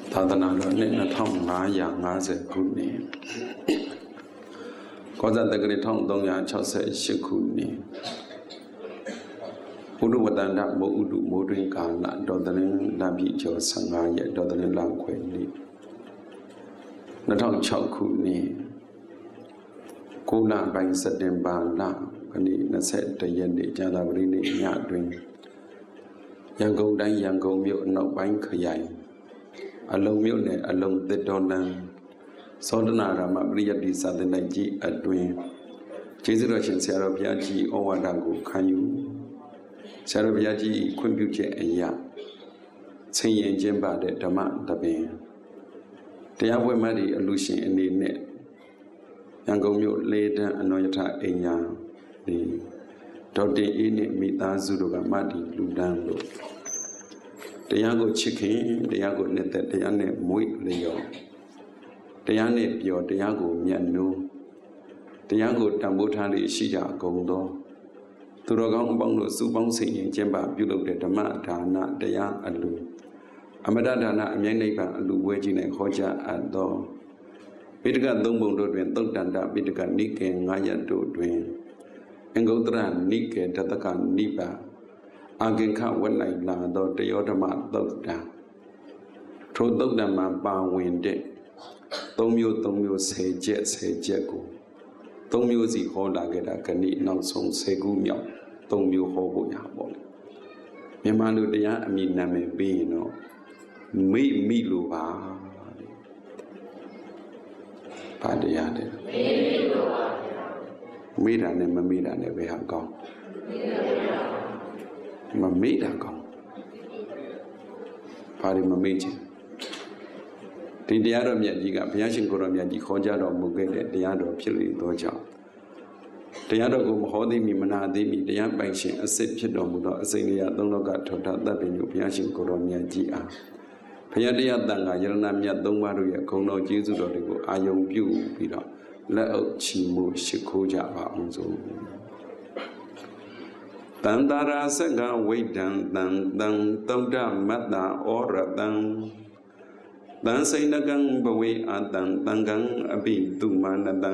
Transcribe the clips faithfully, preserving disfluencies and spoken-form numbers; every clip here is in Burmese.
သာသနာတော်နှစ်နှစ်ထောင်ငါးရာငါးဆယ်ခုနှစ်ကောဇာတက္ကရာတစ်ထောင်သုံးရာခြောက်ဆယ်ရှစ်ခုနှစ်ဥဒ္ဓဝတ္တန္တမိုးဥဒ္ဓမိုးတွင်ကာလတော်တလင်းလပြည့်ကျော်ဆယ်ငါးရက်တော်တလင်းလခွေနေ့နှစ်ထောင်ခြောက်ခုနှစ်ကိုလပိုင်းစက်တင်ဘာလခဏနှစ်ဆယ်တရက်နေ့ကြာသပတေးနေ့ညတွင်ရန်ကုန်တိုင်းရန်ကုန်မြို့အနောက်ပိုင်းခရိုင်အလုံးမြို့နယ်အလုံးသစ်တော်လန်းသောဒနာရမပရိယတ္တိသာသနာကြီးအတွင်ကျေးဇူးတော်ရှင်ဆရာတော်ဘုရားကြီးဩဝါဒကိုခံယူဆရာတော်ဘုရားကြီးခွင့်ပြုချက်အရာဆင်ရင်ကျင်းပတဲ့ဓမ္မတပင်တရားပွဲမှတ်ဒီအလူရှင်အနေနဲ့ရန်ကုန်မြို့လေတန်းအနောယထအိမ်ညာဒီဒေါက်တင်အေးနဲ့မိသားစုတို့ကမှတ်ဒီလူတန်းလို့တရားကိုချစ်ခင်တရားကိုနှစ်သက်တရားနဲ့မွေ့လျော်တရားနဲ့ပြောတရားကိုမြတ်နိုးတရားကိုတန်ဖိုးထားလေးရှိကြကုန်သောသူတော်ကောင်းအပေါင်းတို့စုပေါင်းစိတ်ရင်ကျင့်ပပြုလုပ်တဲ့ဓမ္မဒါနတရားအလူအမတဒါနအမြဲနိဗ္ဗာန်အလူဝဲကြီးနဲ့ခေါ်ကြအပ်သောပိဋကသုံးပုံတို့တွင်သုတ်တန္တပိဋကနိကေငါးရပ်တို့တွင်အင်္ဂုတ္တရနိကေတတကနိဗ္ဗာန်အာဂင်္ခဝက်လိုက်လာသောတယောဓမ္မသုတ်တံထိုသုတ်တံမှာပါဝင်တဲ့သုံးမျိုးသုံးမျိုးဆယ်ချက်ဆယ်ချက်ကိုသုံးမျိုးစီဟောလာခဲ့တာခဏိနောက်ဆုံးဆယ်ခုမြောက်သုံးမျိုးဟောဖို့ရပါလေမြန်မာလူတရားအမိနာမည်ပြီးရင်တော့မိမိလိုပါဘာတရားလဲမိမိလိုပါမိတာနဲ့မမိတာနဲ့ပဲဟာကောင်းမမေ့တာကောင်းဘာလို့မမေ့ချင်ဒီတရားတော်မြတ်ကြီးကဘုရားရှင်ကိုယ်တော်မြတ်ကြီးခေါ်ကြတော်မူခဲ့တဲ့တရားတော်ဖြစ်လေသောကြောင့်တရားတော်ကိုမဟောသိမီမနာသိမီတရားပိုင်ရှင်အစစ်ဖြစ်တော်မူသောအစိမ့်တရားသုံးလောကထောက်ထသဗ္ဗညုဘုရားရှင်ကိုယ်တော်မြတ်ကြီးအားဘုရားတရားတန်ခါယရဏမြတ်သုံးပါးတို့ရဲ့ဂုဏ်တော်ကျေးဇူးတော်တွေကိုအာယုံပြုပြီးတော့လက်အုပ်ချီးမွမ်းရှိခိုးကြပါအောင်စို့တန္တရာစကဝိဒံတံတံသုဒ္ဓမတ္တဩရတံတံစိဏကံဘဝေအတံတံကံအပိတုမာနတံ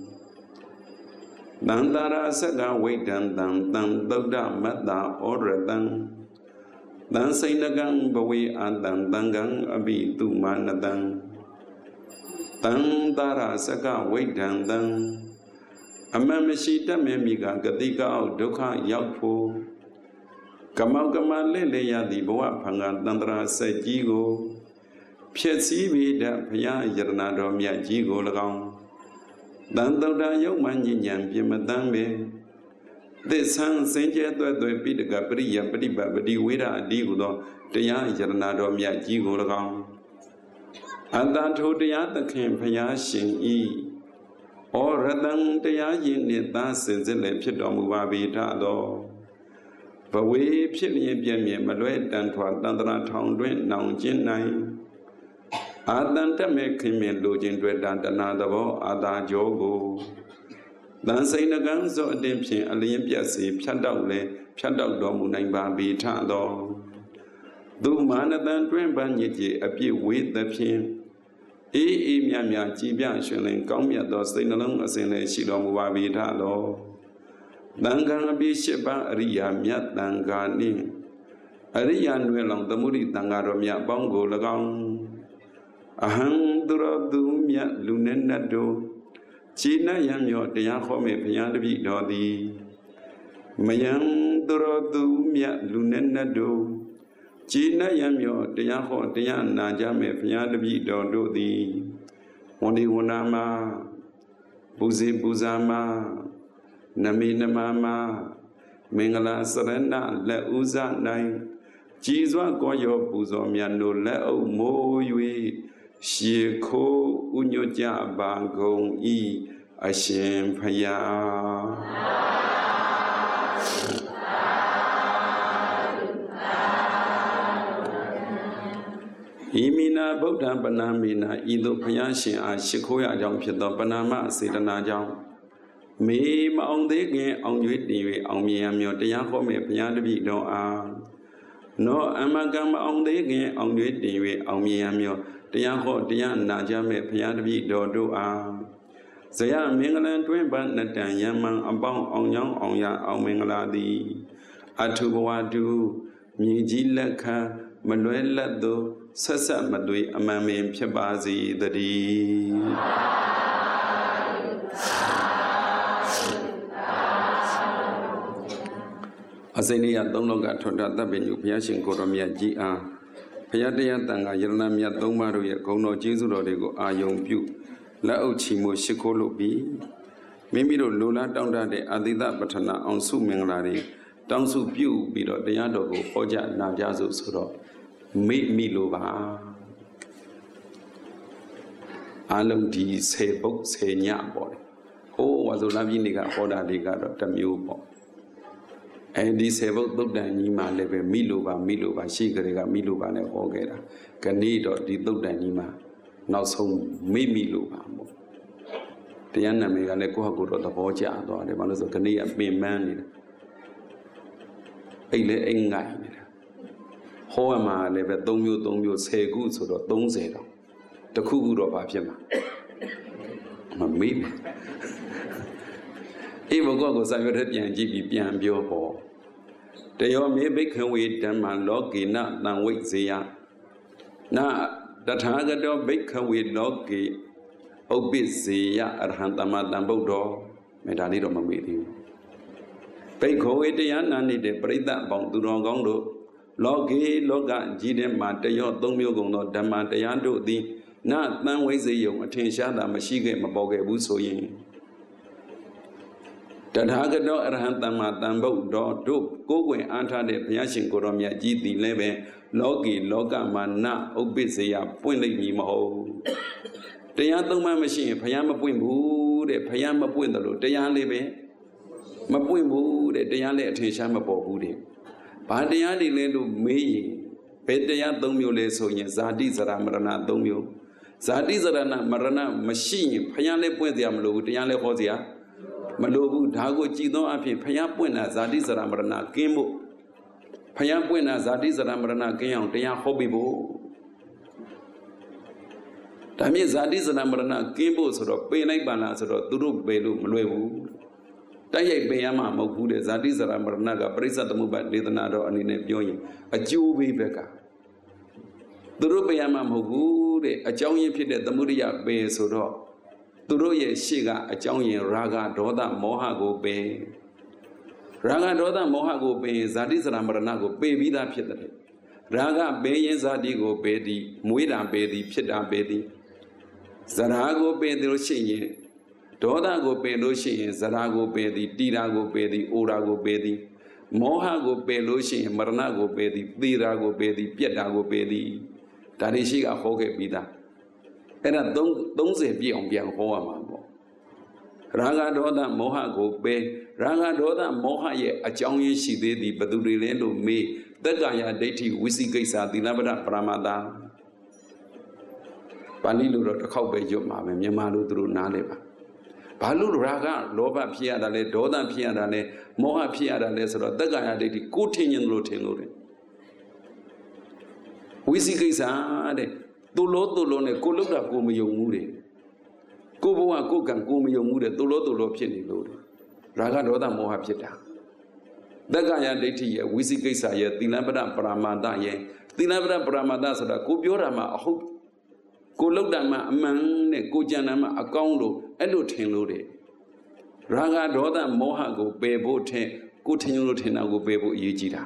တန္တရာစကဝိဒံတံတံသုဒ္ဓမတ္တဩရတံတံစိဏကံဘဝေအတံတံကံအပိတုမာနတံတန္တရာစကဝိဒံတံအမှန်မရှိတတ်မြဲမိကဂတိကောက်ဒုက္ခရောက်ဖို့ကမောက်ကမလက်လေရသည်ဘဝဖန်ကတန္တရာစက်ကြီးကိုဖြစ်စည်းပြီးတဲ့ဘုရားယရဏတော်မြတ်ကြီးကို၎င်းတန်တုဒ္ဒယုံမှညဉ့်ညံပြမတမ်းပဲသစ္ဆန်းစင်ကြဲသွဲ့သွဲ့ပိဋကပရိယပฏิပတ်ပတိဝေဒအတိဟုသောတရားယရဏတော်မြတ်ကြီးကို၎င်းအတ္တထိုတရားသခင်ဘုရားရှင်ဤဩရတံတရားရင်နှင့်သာစင်စစ်လည်းဖြစ်တော်မူပါပေထသောဘဝေဖြစ်လျင်ပြည့်မြဲမလွဲတန်ထွာတန္တရာထောင်တွင်နောင်ကျင်းနိုင်အာတန်တမဲ့ခင်မြင်လိုခြင်းတွေ့တာတဏသဘောအာသာကြောကိုတန်စိန်ကံစောအတင်းဖြင့်အလျင်ပြတ်စေဖြတ်တောက်လဲဖြတ်တောက်တော်မူနိုင်ပါပေထသောသူမာနတန်တွင်ပန်းညစ်ကြေအပြည့်ဝေသဖြင့်အေးအေးမြမြကြည်ပြရှင်လင်ကောင်းမြတ်သောစိတ်နှလုံးအစဉ်လည်းရှိတော်မူပါပေထသောတန်ခါအပြည့်ရှိပါအရိယာမြတ်တန်ခါနှင့်အရိယာနွယ်လောင်သမုဒိတန်ခါတော်မြတ်ပေါင်းကို၎င်းအဟံသူရသူမြတ်လူနဲ့နတ်တို့ခြေနယံမြောတရားဟောမေဘုရားတပည့်တော်သည်မယံသူရသူမြတ်လူနဲ့နတ်တို့ခြေနယံမြောတရားဟောတရားနာကြမေဘုရားတပည့်တော်တို့သည်ဝန်ဒီဝနာမပူဇေပူဇာမနမေနမမမင်္ဂလာစရဏလက်ဥဇနိုင်ကြည်စွာကောရောပူဇော်မြတ်တို့လက်အုပ်မိုး၍ရှေခိုးဥညွတ်ကြပါကုန်ဤအရှင်ဖယားဤမိနာဗုဒ္ဓပနာမိနာဤသို့ဘုရားရှင်အားရှိခိုးရကြောင်းဖြစ်သောပနာမစေတနာကြောင့်မေမအောင်သေးခင်အောင်ကျွေးတည်၍အောင်မြင်ရမြော်တရားဟောမေဘုရားတပည့်တော်အား no amagam on the again on the day on me and your Diaho Dian Najame Piadabi Dodo ah. Zaya Mingalan twin but Natan Yaman about on young on ya on Mingaladi. Atubawadu, Mijilaka, Manuela do, Sasa Madui, Amami Piabazi, the D. Azenia don't look at Tonda Benu Piashin Koromia G R. Piadia Tanga Yeranamia Domaru Yakono Jesu Rodego Ayong Pu. La Ochimo Shikolobi. Mimiro Lula down de Adida Batana on Su Minglari. Down so pew be the Yadogo, Oja Najazo Suro. Made me lova. Alum di say book say nya boy. Oh, was a lavinica hoda de god the mule boy. And this have looked at Nima level Milova, Milova, Shigarega, Milova, and Hogera. Canado did look at Nima. Now so me Milova. The enemy and the Kohago of the Boja, or the Manos of Canadian being man. Ele engai hoa ma le ve threeမျိုးthreeမျိုးtenခုဆိုတော့thirtyတော့တခုခုတော့ဘာဖြစ်မှာမမေးအေးဘကောကိုစာရွက်ထဲပြန်ကြည့်ပြီးပြန်ပြောပေါ့တယောမေဘိခဝေဓမ္မလောကေနတံဝိဇေယနာတထာဂတောဘိခဝေလောကေဥပ္ပဇေယအရဟံတမတံဗုဒ္ဓောမေဒါလေးတော့မမေ့သေးဘူးဘိက္ခဝေတရားနာနေတဲ့ပရိသတ်ပေါင်းသူတော်ကောင်းတို့လောကေလောကကြီးတဲ့မှာတရောသုံးမျိုးကုန်သောဓမ္မတရားတို့သည်နသံဝိဇ္ဇေယုံအထင်ရှားတာမရှိခဲ့မပေါ်ခဲ့ဘူးဆိုရင်တထာဂတောအရဟံတမ္မာတံဗုဒ္ဓောတို့ကိုယ်ွယ်အားထားတဲ့ဘုရားရှင်ကိုရောမြတ်ကြီးသည်လည်းပဲလောကီလောကမှာနဥပ္ပဇေယပွင့်လိမ့်မည်မဟုတ်တရားသုံးမှမရှိရင်ဘုရားမပွင့်ဘူးတဲ့ဘုရားမပွင့်တယ်လို့တရားလေးပဲမပွင့်ဘူးတဲ့တရားလည်းအထင်ရှားမပေါ်ဘူးတဲ့ဘာတရားတွေလဲလို့မေးရင်ဘယ်တရားသုံးမျိုးလဲဆိုရင်ဇာတိဇရာမရဏသုံးမျိုးဇာတိဇရဏမရဏမရှိရင်ဘုရားလည်းပွင့်စရာမလိုဘူးတရားလည်းဟောစရာမလိုဘူးဒါကိုကြည်သောအဖြစ်ဘုရားပွင့်တာဇာတိဇရာမရဏကင်းဖို့ဘုရားပွင့်တာဇာတိဇရာမရဏကင်းအောင်တရားဟောပြီးဖို့ဒါမြင့်ဇာတိဇရာမရဏကင်းဖို့ဆိုတော့ပေလိုက်ပါလားဆိုတော့သူတို့ပေလို့မလွယ်ဘူးတိုက်ရိုက်ပင်ရမှာမဟုတ်ဘူးတဲ့ဇာတိဇရာမရဏကပရိစ္ဆသမုပ္ပါဒေသနာတော်အနေနဲ့ပြောရင်အကျိုးပေးဘက်ကသူတို့ပင်ရမှာမဟုတ်ဘူးတဲ့အကြောင်းရင်းဖြစ်တဲ့သမုဒိယပင်ဆိုတော့သူတို့ရဲ့ရှေ့ကအကြောင်းရင်းရာဂဒေါသမောဟကိုပင်ရာဂဒေါသမောဟကိုပင်ဇာတိဇရာမရဏကိုပေပြီးသားဖြစ်တယ်ရာဂပင်ရင်ဇာတိကိုပေသည်မွေးတာပေသည်ဖြစ်တာပေသည်ဇရာကိုပင်လို့ရှိရင်ဒေါသကိုပယ်လို့ရှိရင်ဇရာကိုပယ်သည်တိရာကိုပယ်သည်အိုရာကိုပယ်သည်မောဟကိုပယ်လို့ရှိရင်မရဏကိုပယ်သည်သေရာကိုပယ်သည်ပြက်တာကိုပယ်သည်ဒါတွေရှိကဟောခဲ့ပြီးသားအဲ့ဒါthirtyပြည့်အောင်ပြန်ဟောရမှာပေါ့ရာဂဒေါသမောဟကိုပယ်ရာဂဒေါသမောဟရဲ့အကြောင်းရင်းရှိသေးသည်ဘယ်သူတွေလဲလို့မေးသက်ကာယဒိဋ္ဌိဝိသိကိစ္စသီလပဒပရမတ္တပါဠိလိုတော့တစ်ခေါက်ပဲရွတ်မှာပဲမြန်မာလိုသူတို့နားလဲပါဘာလို့ရာဂလောဘဖြစ်ရတာလဲဒေါသဖြစ်ရတာလဲမောဟဖြစ်ရတာလဲဆိုတော့သက်ကာယဒိဋ္ဌိကိုထင်ရင်လို့ထင်လို့တယ်ဝိသိကိစ္စတဲ့သူလို့သူလို့နဲ့ကိုလုတ်တာကိုမယုံဘူးတဲ့ကိုဘဝကိုကံကိုမယုံဘူးတဲ့သူလို့သူလို့ဖြစ်နေလို့ရာဂဒေါသမောဟဖြစ်တာသက်ကာယဒိဋ္ဌိရဲ့ဝိသိကိစ္စရဲ့သီလပဒပရမတ္တရဲ့သီလပဒပရမတ္တဆိုတာကိုပြောတာမှအဟုတ်ကိုလုတ်တာမှအမှန်နဲ့ကိုကြံတာမှအကောင်းလို့အဲ့လိုထင်လို့တဲ့ရာဂဒေါသမောဟကိုပယ်ဖို့ထက်ကိုထင်လို့ထင်တာကိုပယ်ဖို့အရေးကြီးတာ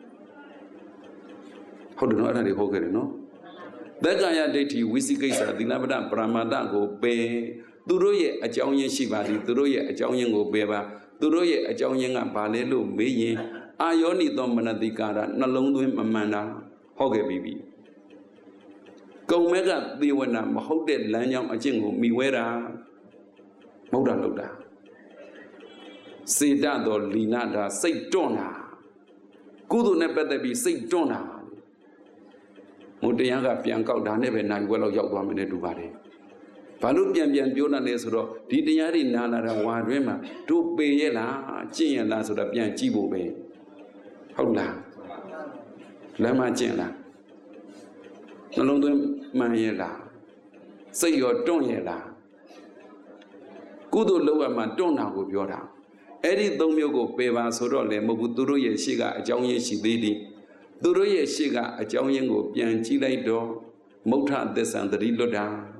ဟုတ်တယ်နော်အဲ့ဒါတွေဟုတ်ခဲ့တယ်နော်သက်ကာယဒိဋ္ဌိဝိသိကိစ္စသီလပဒပရမတ္တကိုပယ်သူတို့ရဲ့အကြောင်းရင်းရှိပါသည်သူတို့ရဲ့အကြောင်းရင်းကိုပယ်ပါသူတို့ရဲ့အကြောင်းရင်းကဘာလဲလို့မေးရင်အာယောနိသောမနတိကာရနှလုံးသွင်းမမှန်တာဟုတ်ခဲ့ပြီပြီကုံမဲ့ကသေဝနာမဟုတ်တဲ့လမ်းကြောင်းအကျင့်ကိုမိဝဲတာမဟုတ်တာလို့တာစေတတော်လီနာတာစိတ်တွန့်တာကုသိုလ်နဲ့ပတ်သက်ပြီးစိတ်တွန့်တာမုတရားကပြန်ကောက်တာနဲ့ပဲနိုင်ွယ်လောက်ရောက်သွားမယ်နဲ့တူပါတယ်ဘာလို့ပြန်ပြန်ပြောတာလဲဆိုတော့ဒီတရားတွေနာလာတာဝါတွင်းမှာတို့ပေရဲ့လားကျင့်ရလားဆိုတော့ပြန်ကြည့်ဖို့ပဲဟုတ်လား Lama Jena Nalondum Mayela Say your don't yella Good lower man don't have with your down. Eddie don't you go pay one so don't let Mobuturu ye shiga a young ye she lady. Duro ye shiga a young yango pian chile door. Mota this and the reload down.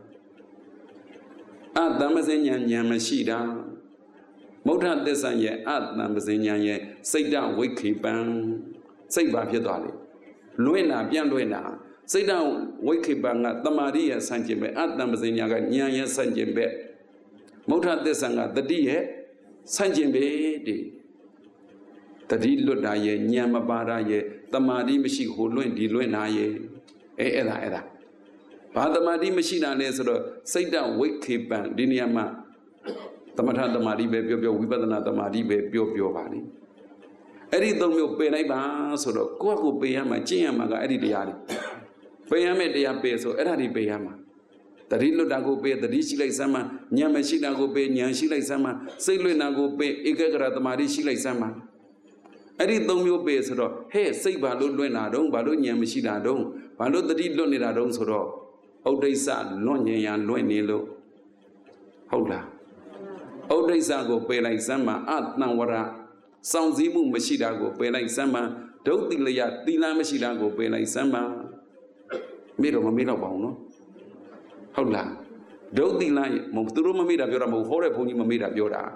At Damazinian Yamashida. Mota this and ye at Damazinian ye say down wiki bang. Say by your dolly. Luena, Bian Luena. Say down wiki bang at the Maria Sanjimbe at Damaziniaga Nyaya Sanjimbe. Mota this and at the dear. Sanjimbe, the deal daye, Nyamabara ye, the Madi machine who learned the Luenaye, Eda Eda. Father Madi machine and answer, say down, wake keep and Diniama. The Mata the Madi baby, we better not the Madi baby, your body. Eddie don't you pay a so the Coco Payama, Chiamaga, Eddie Diari. Payame de Ape, so Eddie Payama. The Rilo Dago pay, the Rishi like Sama, Nyamashi Dago pay, Nyanshi like Sama, Sailor Nago pay, Egara the Marishi like Sama. I did don't you pay so, hey, say Balo Luenadon, Balo Nyamashi Dadon, Balo the Rilo Nidadon so. Oh, they said, Lonya and Luenilo. Hola. Oh, they said go pay like Sama, At Nawara. Sounds even Mashida go pay like Sama, don't Tilaya, Tila Mashida go pay like Sama. Middle of middle bono. Hola. Don't deny Moturu Mamida Vira Mohore Pony Mamida Vira.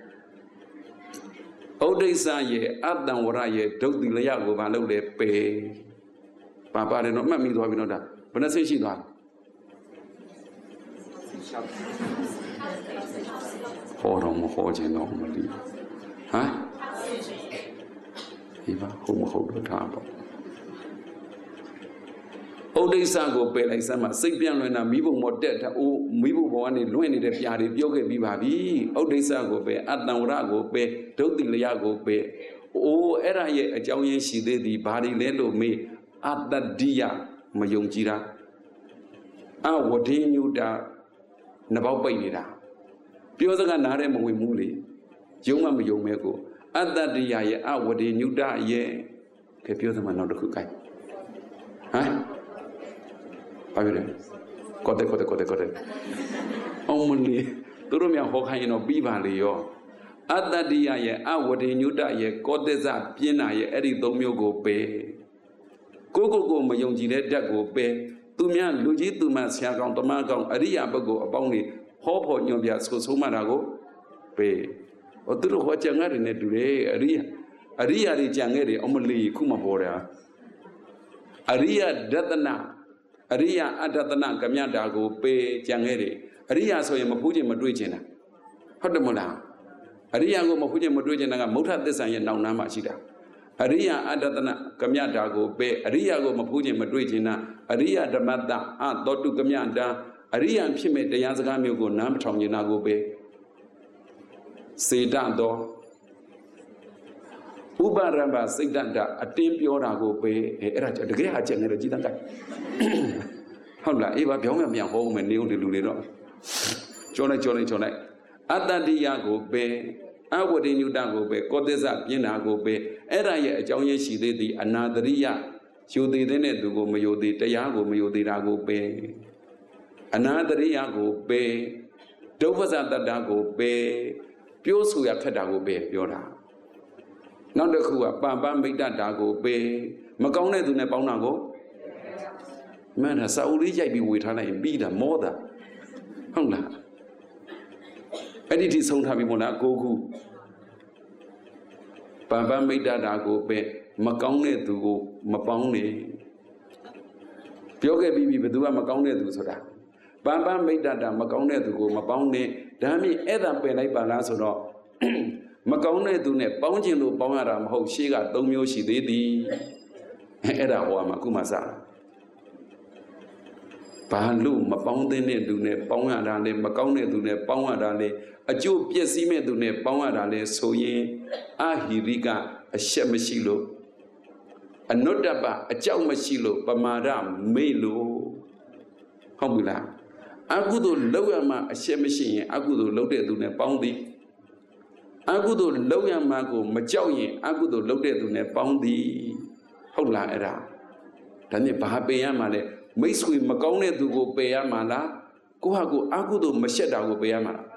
Oh, they say, Adam Waraye, don't delay go Valo de pay. Papa and not Mammy to have another. But I say she got. Hold on, hold you normally. Huh? Eva, whom hold the table. Oh, they sang go pay like some Sipian and a Mibo more dead, oh, Mibo one in Luini de Piari, Yoga Vivavi, oh, they sang go pay, Adnan Rago pay, don't think Liago pay. Oh, era ye a Joyan she did the body lendo me at that dia, my young Jira. Ah, what in you da Nabao Bainida. Pioza Narem we muli, Yoma Yomego, at that dia, ah, what in you da ye, Capioza Manado Kukai. Huh? Kote kote kote kote. Only Turumia Hokayno Bivalio. At that dia ye, I would in you die ye, Kodeza, Piena ye, Eddie Domio go pay. Gogo go, my young Gine Dago pay. Tumian, Luigi, Tumas, Yagon, Tomagon, Aria Bago, upon me, Hop on your Biasco, Sumarago pay. Or Turu Hochanga in a today, Aria. Aria de Jangere, only Kumabora. Aria Dadana. Aria Adatana Kamyanda go pay Jangere. Aria so Yamapuji Madrijina. Hodamona. Aria go Mapuji Madrijina, Mota design now Namashida. Aria Adatana Kamyanda go pay. Aria go Mapuji Madrijina. Aria Damada, Aunt Dotu Kamyanda. Aria and Pime de Yazagami go Nam Tongyana go pay. Say Dando. Uba Ramba Sigdanda, a team Piora go pay, a Gaya General. Hola, Eva Biomia home and new Lulido. Jolly Jolly Jolly. At that dia go pay, I would in you dango pay, Codeza Piena go pay, Era ye, Jonia she did the Anadaria. Should they then to go Mayo de Tayago Mayo de Rago pay. Anadaria go pay, Dovas at the Dago pay, Pios who are Cadago pay, Piora. Not the who are Bamba make that dago pay. Macone to Neponago. Man has Saudi be with her and be the mother. Hungla. And it is home having Monaco who Bamba made that dago pay. Macone to go Mapone. Pioga be with Dua Macone to Soda. Bamba made that Macone to go Mapone. Dami Edam Penai Balaso. Macone to ne pounding to Bongaram, how she got Domio she did. Era or Makumasa. Pahanlu, Mapoundene do ne Bongadale, Macone do ne Bongadale, a Jew Piesime do ne Bongadale, so ye, Ahiriga, a Shemashilo, a Notaba, a Chaumasilo, Pamaram, Melo, Homula. Agudo Loama, a Shemashine, Agudo loaded do ne Poundi. Agudo Loya Mago, Machoye, Agudo loaded to ne Poundi. Hola era. ဒါနဲ့ဘာပယ်ရမှာလဲမိတ်ဆွေမကောင်းတဲ့သူကိုပယ်ရမှာလားကိုဟာကိုအကုသိုလ်မရှက်တာကိုပယ်ရမှာလား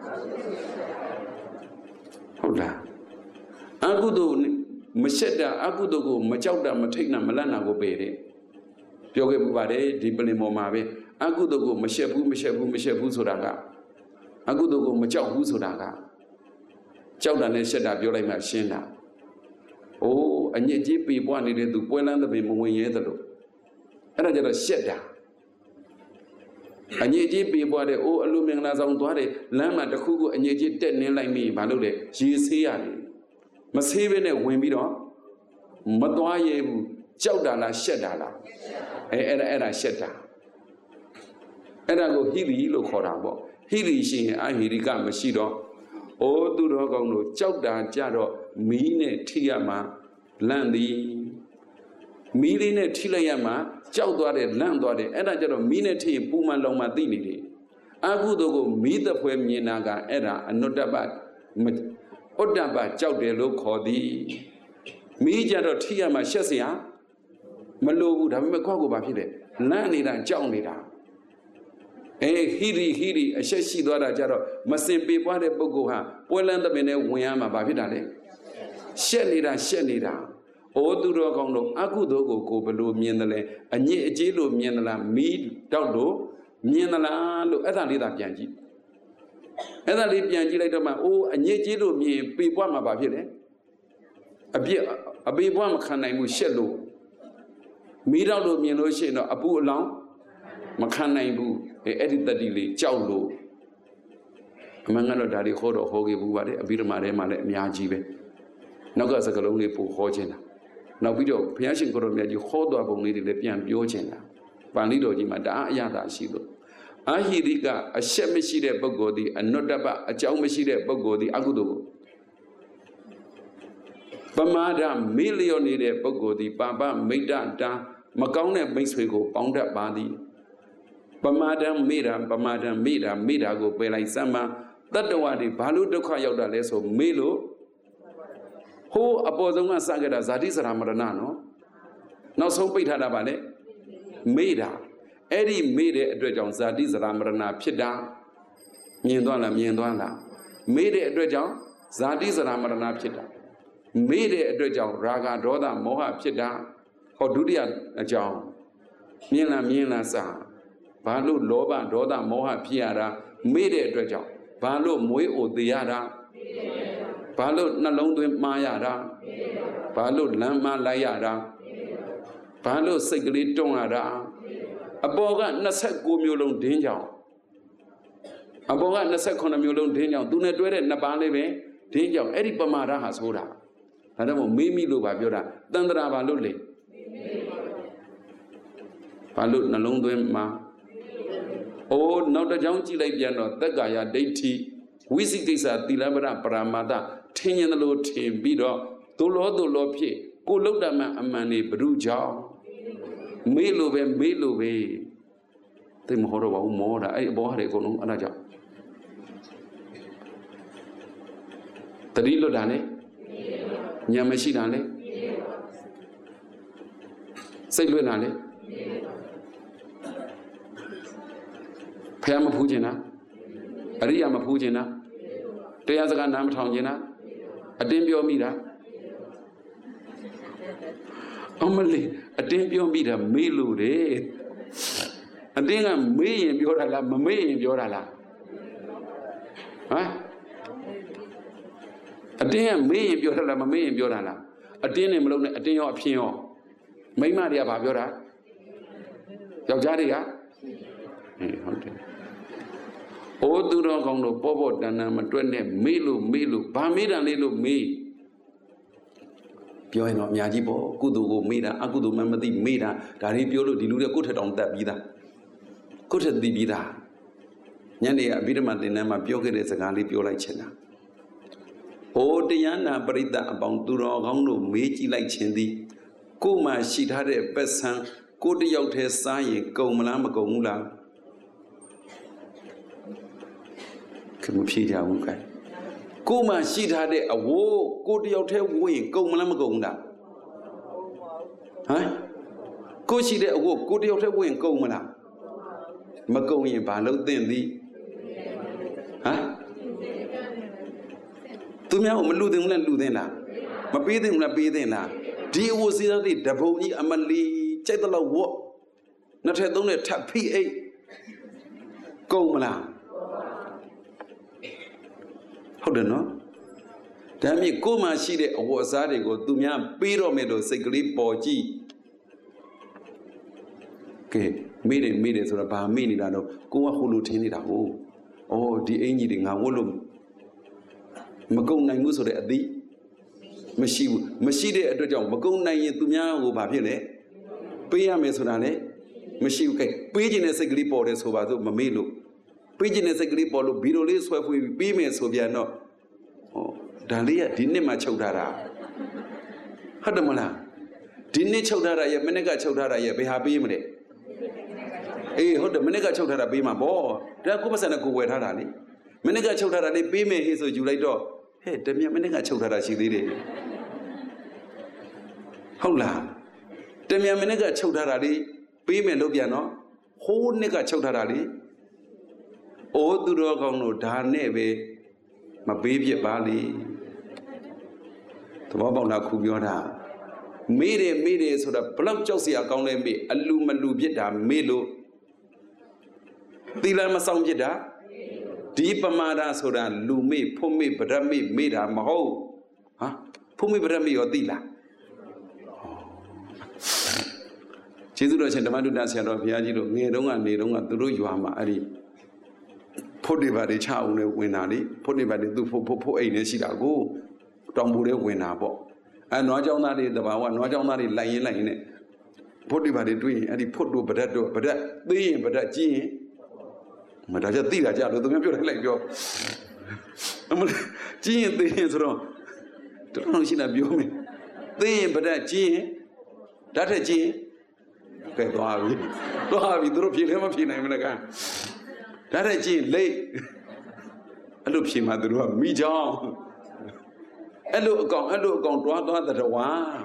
ဟုတ်လားအကုသိုလ်မရှက်တာအကုသိုလ်ကိုမကြောက်တာမထိတ်တာမလန့်တာကိုပယ်တယ်ပြောခဲ့ပူပါတယ်ဒီပလင်ပေါ်မှာပဲအကုသိုလ်ကိုမရှက်ဘူးမရှက်ဘူးမရှက်ဘူးဆိုတာကအကုသိုလ်ကိုမကြောက်ဘူးဆိုတာကကြောက်တာနဲ့ရှက်တာပြောလိုက်မှရှင်းတာအိုးအညစ်အကြေးပေပွားနေတဲ့သူပွဲလန်းတဲ့ပင်မဝင်ရဲသလိုအဲ့ဒါကြတော့ရှက်တာအညစ်အကြေးပေပွားတဲ့အိုးအလူမင်္ဂလာဆောင်သွားတယ်လမ်းမှာတစ်ခုခုအညစ်အကြေးတက်နင်းလိုက်မိဘာလို့လဲရေဆေးရတယ်မဆေးဘဲနဲ့ဝင်ပြီးတော့မသွားရဲဘူးကြောက်တာလားရှက်တာလားအဲအဲ့ဒါအဲ့ဒါရှက်တာအဲ့ဒါကိုဟိရိလို့ခေါ်တာပေါ့ဟိရိရှိရင်အဟိရိကမရှိတော့အိုးသူတော်ကောင်းတို့ကြောက်တာကြတော့မီးနဲ့ထိရမှာလန့်သည်မီးလေးနဲ့ထိလိုက်ရမှာကြောက်သွားတယ်လန့်သွားတယ်အဲ့ဒါကြတော့မီးနဲ့ထိရင်ပူမှလောင်မှသိနေတယ်အကုသိုလ်ကိုမီးသဖွယ်မြင်တာကအဲ့ဒါအနုတ္တပဥဒ္ဒပကြောက်တယ်လို့ခေါ်သည်မီးကြတော့ထိရမှာရှက်စရာမလိုဘူးဒါပေမဲ့ကိုယ့်ကိုယ်ဘာဖြစ်လဲလန့်နေတာကြောက်နေတာအဲဟိရိဟိရိအရှက်ရှိသွားတာကြတော့မစင်ပေပွားတဲ့ပုဂ္ဂိုလ်ဟာပွဲလန်းတဲ့ပင်နဲ့ဝင်ရမှာဘာဖြစ်တာလဲရှက်နေတာရှက်နေတာအိုးသူတော်ကောင်းတို့အကုသိုလ်ကိုကိုဘလို့မြင်တယ်လဲအညစ်အကြေးလို့မြင်သလားမီးတောက်လို့မြင်သလားလို့အဲ့ဒါလေးသာပြန်ကြည့်အဲ့ဒါလေးပြန်ကြည့်လိုက်တော့မှအိုးအညစ်အကြေးလို့မြင်ပေပွားမှာဘာဖြစ်လဲအပြစ်အပေပွားမခံနိုင်ဘူးရှက်လို့မီးတောက်လို့မြင်လို့ရှိရင်တော့အပူအလောင်းမခံနိုင်ဘူးအဲအဲ့ဒီတတိလေးကြောက်လို့အမှန်ကတော့ဒါတွေခေါ်တော့ဟောခဲ့ဘူးပါတယ်အဘိဓမ္မာထဲမှာလည်းအများကြီးပဲနောက်ကစကလုံးလေးပို့ဟောခြင်းတာနောက်ပြီးတော့ဘုရားရှင်ကိုရောမြတ်ကြီးဟောတော်ပုံလေးတွေလည်းပြန်ပြောခြင်းတာပါဠိတော်ကြီးမှာတအားအရသာရှိလို့အာဟိရိကအရှက်မရှိတဲ့ပုဂ္ဂိုလ်သည်အနုတ္တပအကြောင်းမရှိတဲ့ပုဂ္ဂိုလ်သည်အကုသိုလ်ကိုပမာဒမေ့လျော့နေတဲ့ပုဂ္ဂိုလ်သည်ပါပမိတ္တတာမကောင်းတဲ့မိတ်ဆွေကိုပေါင်းတတ်ပါသည်ပမာဒမေ့တာပမာဒမေ့တာမေ့တာကိုပယ်လိုက်စမ်းပါတတ္တဝါတွေဘာလို့ဒုက္ခရောက်တာလဲဆိုမေ့လို့ဟိုးအပေါ်ဆုံးကစခဲ့တာဇာတိစရာမရဏနော်နောက်ဆုံးပိတ်ထားတာပါလေမေ့တာအဲ့ဒီမေ့တဲ့အတွက်ကြောင့်ဇာတိစရာမရဏဖြစ်တာမြင်သွားလားမြင်သွားလားမေ့တဲ့အတွက်ကြောင့်ဇာတိစရာမရဏဖြစ်တာမေ့တဲ့အတွက်ကြောင့်ရာဂဒေါသမောဟဖြစ်တာဟောဒုတိယအကြောင်းမြင်လားမြင်လားစာဘာလို့လောဘဒေါသမောဟဖြစ်ရတာမေ့တဲ့အတွက်ကြောင့်ဘာလို့မွေးအိုသေးရတာဘာလို့နှလုံးသွင်းမှားရတာဘာလို့လမ်းမလိုက်ရတာဘာလို့စိတ်ကလေးတွန်းရတာအပေါ်ကနှစ်ဆယ့်ကိုးမျိုးလုံးဒင်းကြောင်အပေါ်ကနှစ်ဆယ့်ခုနှစ်မျိုးလုံးဒင်းကြောင်သူနဲ့တွဲတဲ့နှစ်ပါးလေးပဲဒင်းကြောင်အဲ့ဒီပမာဒဟာဆိုတာဒါတော့မေးမိလို့ပါပြောတာတန်တရာဘာလို့လဲဘာလို့နှလုံးသွင်းမှာအိုးနောက်တစ်ကြောင်းကြည့်လိုက်ပြန်တော့သက်ကာယဒိဋ္ဌိဝိသိကိစ္စသီလပရပရမာတထင်ရင်လို့ထင်ပြီးတော့ဒုလောဒုလောဖြစ်ကိုလုတ်တမအမှန်နေဘ누구ကြောင့်မေးလို့ပဲမေးလို့ပဲသိမဟုတ်တော့ပါဘူးမောတာအဲ့အဘောဟာတွေအကုန်လုံးအဲ့ဒါကြောင့်တတိလွတ်တာလေညံမရှိတာလေစိတ်လွတ်တာလေဖះမဖူးခြင်းလားအရိယာမဖူးခြင်းလားတရားစကားနားမထောင်ခြင်းလားအတင်းပြောမိတာအမလေးအတင်းပြောမိတာမေးလို့တယ်အတင်းကမေးရင်ပြောတာလားမမေးရင်ပြောတာလားဟမ်အတင်းကမေးရင်ပြောတာလားမမေးရင်ပြောတာလားအတင်းနဲ့မလုံးနဲ့အတင်းရောအဖျင်းရောမိန်းမတွေကဘာပြောတာယောက်ျားတွေကဟင်းဟုတ်တယ်အိုးသူတော်ကောင်းတို့ပေါ်ပေါ်တန်တန်မတွက်နဲ့မေးလို့မေးလို့ဘာမေးတာလဲလို့မေးပြောရင်တော့အများကြီးပေါ့ကုသိုလ်ကိုမေးတာအကုသိုလ်မှမသိမေးတာဒါတွေပြောလို့ဒီလူတွေကိုယ့်ထက်တောင်တက်ပြီးသားကိုယ့်ထက်သိပြီးသားညနေကအဘိဓမ္မာသင်တန်းမှာပြောခဲ့တဲ့စကားလေးပြောလိုက်ချင်တာအိုးတရားနာပရိသတ်အပေါင်းသူတော်ကောင်းတို့မေးကြည့်လိုက်ခြင်းသည်ကိုယ်မှရှိထားတဲ့ပက်ဆံကိုတယောက်တည်းစားရင်ကုန်မလားမကုန်ဘူးလားကမဖြေကြဘူးကဲကိုမှရှိထားတဲ့အဝိုးကိုတယောက်တည်းဝိုးရင်ကုန်မလားမကုန်ဘူးလားဟမ်ကိုရှိတဲ့အဝတ်ကိုတယောက်တည်းဝင်ကုန်မလားမကုန်ရင်ဘာလို့သင်သည်ဟမ်သူများကိုမလူသင်ဘူးလားလူသင်လားမပေးသင်ဘူးလားပေးသင်လားဒီအဝတ်စည်းတဲ့တပုံကြီးအမလီကြိုက်တော့ဝတ်နှစ်ထပ်သုံးနဲ့ထပ်ဖိအိတ်ကုန်မလားဟုတ်တယ်နော်ဒါမြင့်ကိုမှရှိတဲ့အဝတ်အစားတွေကိုသူများပေးတော့မယ်လို့စိတ်ကလေးပေါ်ကြည့်ကဲမိတယ်မိတယ်ဆိုတော့ဘာမိနေတာတော့ကိုကဟိုလိုထင်းနေတာဟုတ်အော်ဒီအင်ကြီးတွေငါဝတ်လို့မကုန်နိုင်ဘူးဆိုတဲ့အသည့်မရှိဘူးမရှိတဲ့အတွက်ကြောင့်မကုန်နိုင်ရင်သူများကိုဘာဖြစ်လဲပေးရမယ်ဆိုတာလေမရှိဘူးကဲပေးခြင်းနဲ့စိတ်ကလေးပေါ်တယ်ဆိုပါစို့မမေ့လို့ပေးခြင်းနဲ့စိတ်ကလေးပေါ်လို့ဘီလိုလေးဆွဲဖွေးပြီးပေးမယ်ဆိုပြန်တော့ဟောဒါလေးကဒီနှစ်မှချုပ်ထားတာဟုတ်တယ်မလားဒီနှစ်ချုပ်ထားတာရဲ့မနေ့ကချုပ်ထားတာရဲ့ဘယ်ဟာပေးမလဲအေးဟုတ်တယ်မနေ့ကချုပ်ထားတာပေးမှာပေါ့ဒါကိုပတ်စံနဲ့ကိုဝယ်ထားတာလေမနေ့ကချုပ်ထားတာလေးပေးမယ်ဟေ့ဆိုယူလိုက်တော့ဟဲ့တမန်မနေ့ကချုပ်ထားတာရှိသေးတယ်ဟုတ်လားတမန်မနေ့ကချုပ်ထားတာလေးပေးမယ်လို့ပြန်တော့ဟိုးနှစ်ကချုပ်ထားတာလေးအိုးသူတော်ကောင်းတို့ဒါနဲ့ပဲမပေးပြပါလေသဘောပေါက်လားခုပြောတာမေးတယ်မေးတယ်ဆိုတာဘလောက်ကြောက်စရာကောင်းလဲမေးအလူမလူပြစ်တာမေးလို့သီလမဆောင်ပြစ်တာဒီပမာဒဆိုတာလူမေးဖို့မေးဗရမေးမေးတာမဟုတ်ဟာဖို့မေးဗရမေးရောသိလားကျေးဇူးတော်ရှင်ဓမ္မတုဒ္ဒဆရာတော်ဘုရားကြီးတို့ငယ်တုန်းကနေတုန်းကသူတို့ရွာမှာအဲ့ဒီဖို့တွေပါတွေချအောင်လဲဝင်တာလေဖို့တွေပါတွေသူဖို့ဖို့ဖို့အိမ်နဲ့ရှိတာကိုတောင်ပူတွေဝင်တာပေါ့အဲနွားเจ้าသားတွေတဘာဝနွားเจ้าသားတွေလိုက်ရင်လိုက်ရင်နဲ့ဖို့တွေပါတွေတွေ့ရင်အဲ့ဒီဖို့တို့ဗဒတ်တို့ဗဒတ်သေးရင်ဗဒတ်ကြီးရင်မဒါကြသိတာကြလို့သူများပြောလိုက်လိုက်ပြောအမကြီးရင်သေးရင်ဆိုတော့တော်တော်ရှိတာပြောမယ်သေးရင်ဗဒတ်ကြီးရင်ဓာတ်ထက်ကြီးရင်ကဲသွားပြီသွားပြီသူတို့ဖြေလည်းမဖြေနိုင်ဘူးလည်းကဓာတ်ထက်ကြီးရင်လိတ်အဲ့လိုဖြေမှသူတို့ကမိချောင်းအဲ့လိုအကောင်အဲ့လိုအကောင်တွားတွားတတော်ဝါ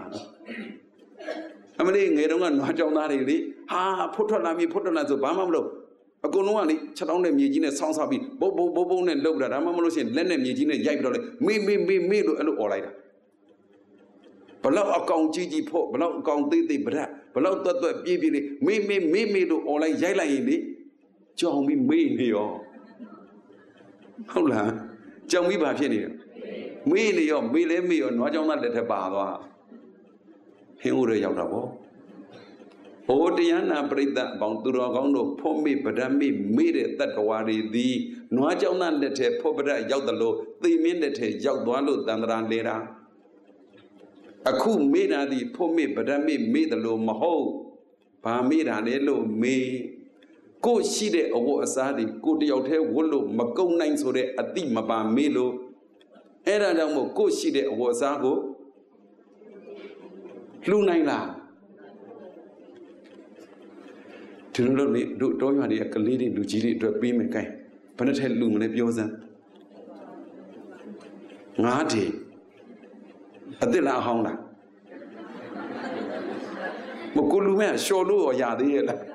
အမလေးငယ်တုန်းကနွားကြောင်သားတွေလေဟာဖွတ်ထွက်လာပြီဖွတ်ထွက်လာဆိုဘာမှမလုပ်အကုန်လုံးကလေချက်တောင်းတဲ့မြေကြီးနဲ့ဆောင်းစားပြီးဘုတ်ဘုတ်ဘုတ်ဘုတ်နဲ့လှုပ်တာဒါမှမလို့ရှိရင်လက်နဲ့မြေကြီးနဲ့ရိုက်ပြီးတော့လေမေးမေးမေးမေးလို့အဲ့လိုអော်လိုက်တာဘလောက်အကောင်ကြီးကြီးဖို့ဘလောက်အကောင်သေးသေးဗရက်ဘလောက်တွတ်တွတ်ပြေးပြေးလေးမေးမေးမေးမေးလို့អော်လိုက်ရိုက်လိုက်ရင်လေကြောင်ပြီးမေးနေရောဟုတ်လားကြောင်ပြီးဘာဖြစ်နေလဲမေးနေရောမေးလဲမေးရောနွားကြောင်သားလက်ထက်ပါသွားဟင်းဦးရရောက်တာပေါ့ဟိုတရားနာပရိသတ်အပေါင်းသူတော်ကောင်းတို့ဖို့မေ့ဗဒတ်မေ့မေ့တဲ့တတ္တဝါတွေသည်နွားကြောင်သားလက်ထက်ဖို့ဗဒတ်ရောက်တယ်လို့သိမင်းလက်ထက်ရောက်သွားလို့တန်ត្រာလဲတာအခုမေ့တာသည်ဖို့မေ့ဗဒတ်မေ့မေ့တယ်လို့မဟုတ်ဘာမေ့တာလဲလို့မေ့ကိုရှိတဲ့အဝတ်အစားတွေကိုတယောက်တည်းဝတ်လို့မကုန်နိုင်ဆိုတဲ့အတိမပါမေ့လို့အဲ့ဒါကြောင့်မို့ကိုရှိတဲ့အဝတ်အစားကိုလှူနိုင်လားဒီလိုလို့တို့တောရွာတွေကကလေးတွေလူကြီးတွေအတွက်ပေးမယ် gain ဘယ်နဲ့ထဲလူမလဲပြောစမ်းငါးတီအစ်စ်လားအဟောင်းလားမကိုလူမဲရှော်လို့ရသေးရဲ့လား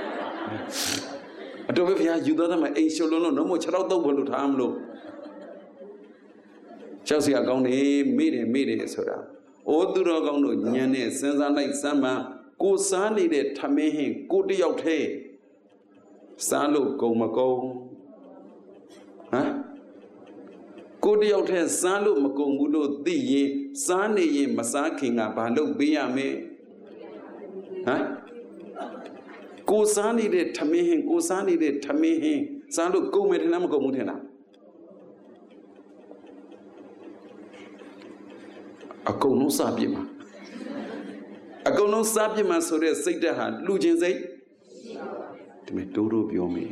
အတော်ပဲဖျားယူသွားတယ်မအိမ်ရှော်လုံးလုံးတော့မခြေတော့တုပ်ဘလို့ထားမလို့ကြောက်စရာကောင်းနေမိတယ်မိတယ်ဆိုတာအိုးသူတော်ကောင်းတို့ညံနဲ့စဉ်းစားလိုက်စမ်းမှကိုစားနေတဲ့ထမင်းဟင်းကိုတယောက်တည်းစားလို့ကုန်မကုန်ဟမ်ကိုတယောက်တည်းစားလို့မကုန်ဘူးလို့သိရင်စားနေရင်မစားခင်ကဘာလုပ်ပေးရမလဲဟမ်ကိုစားနေတဲ့ထမင်းဟင်းကိုစားနေတဲ့ထမင်းဟင်းစားလို့ကုန်မယ်ထင်လားမကုန်ဘူးထင်လားအကုန်လုံးစားပြစ်မှာအကုန်လုံးစားပြစ်မှာဆိုတဲ့စိတ်ဓာတ်ဟာလူချင်းစိတ်ဒီမဲ့တိုးတိုးပြောမယ်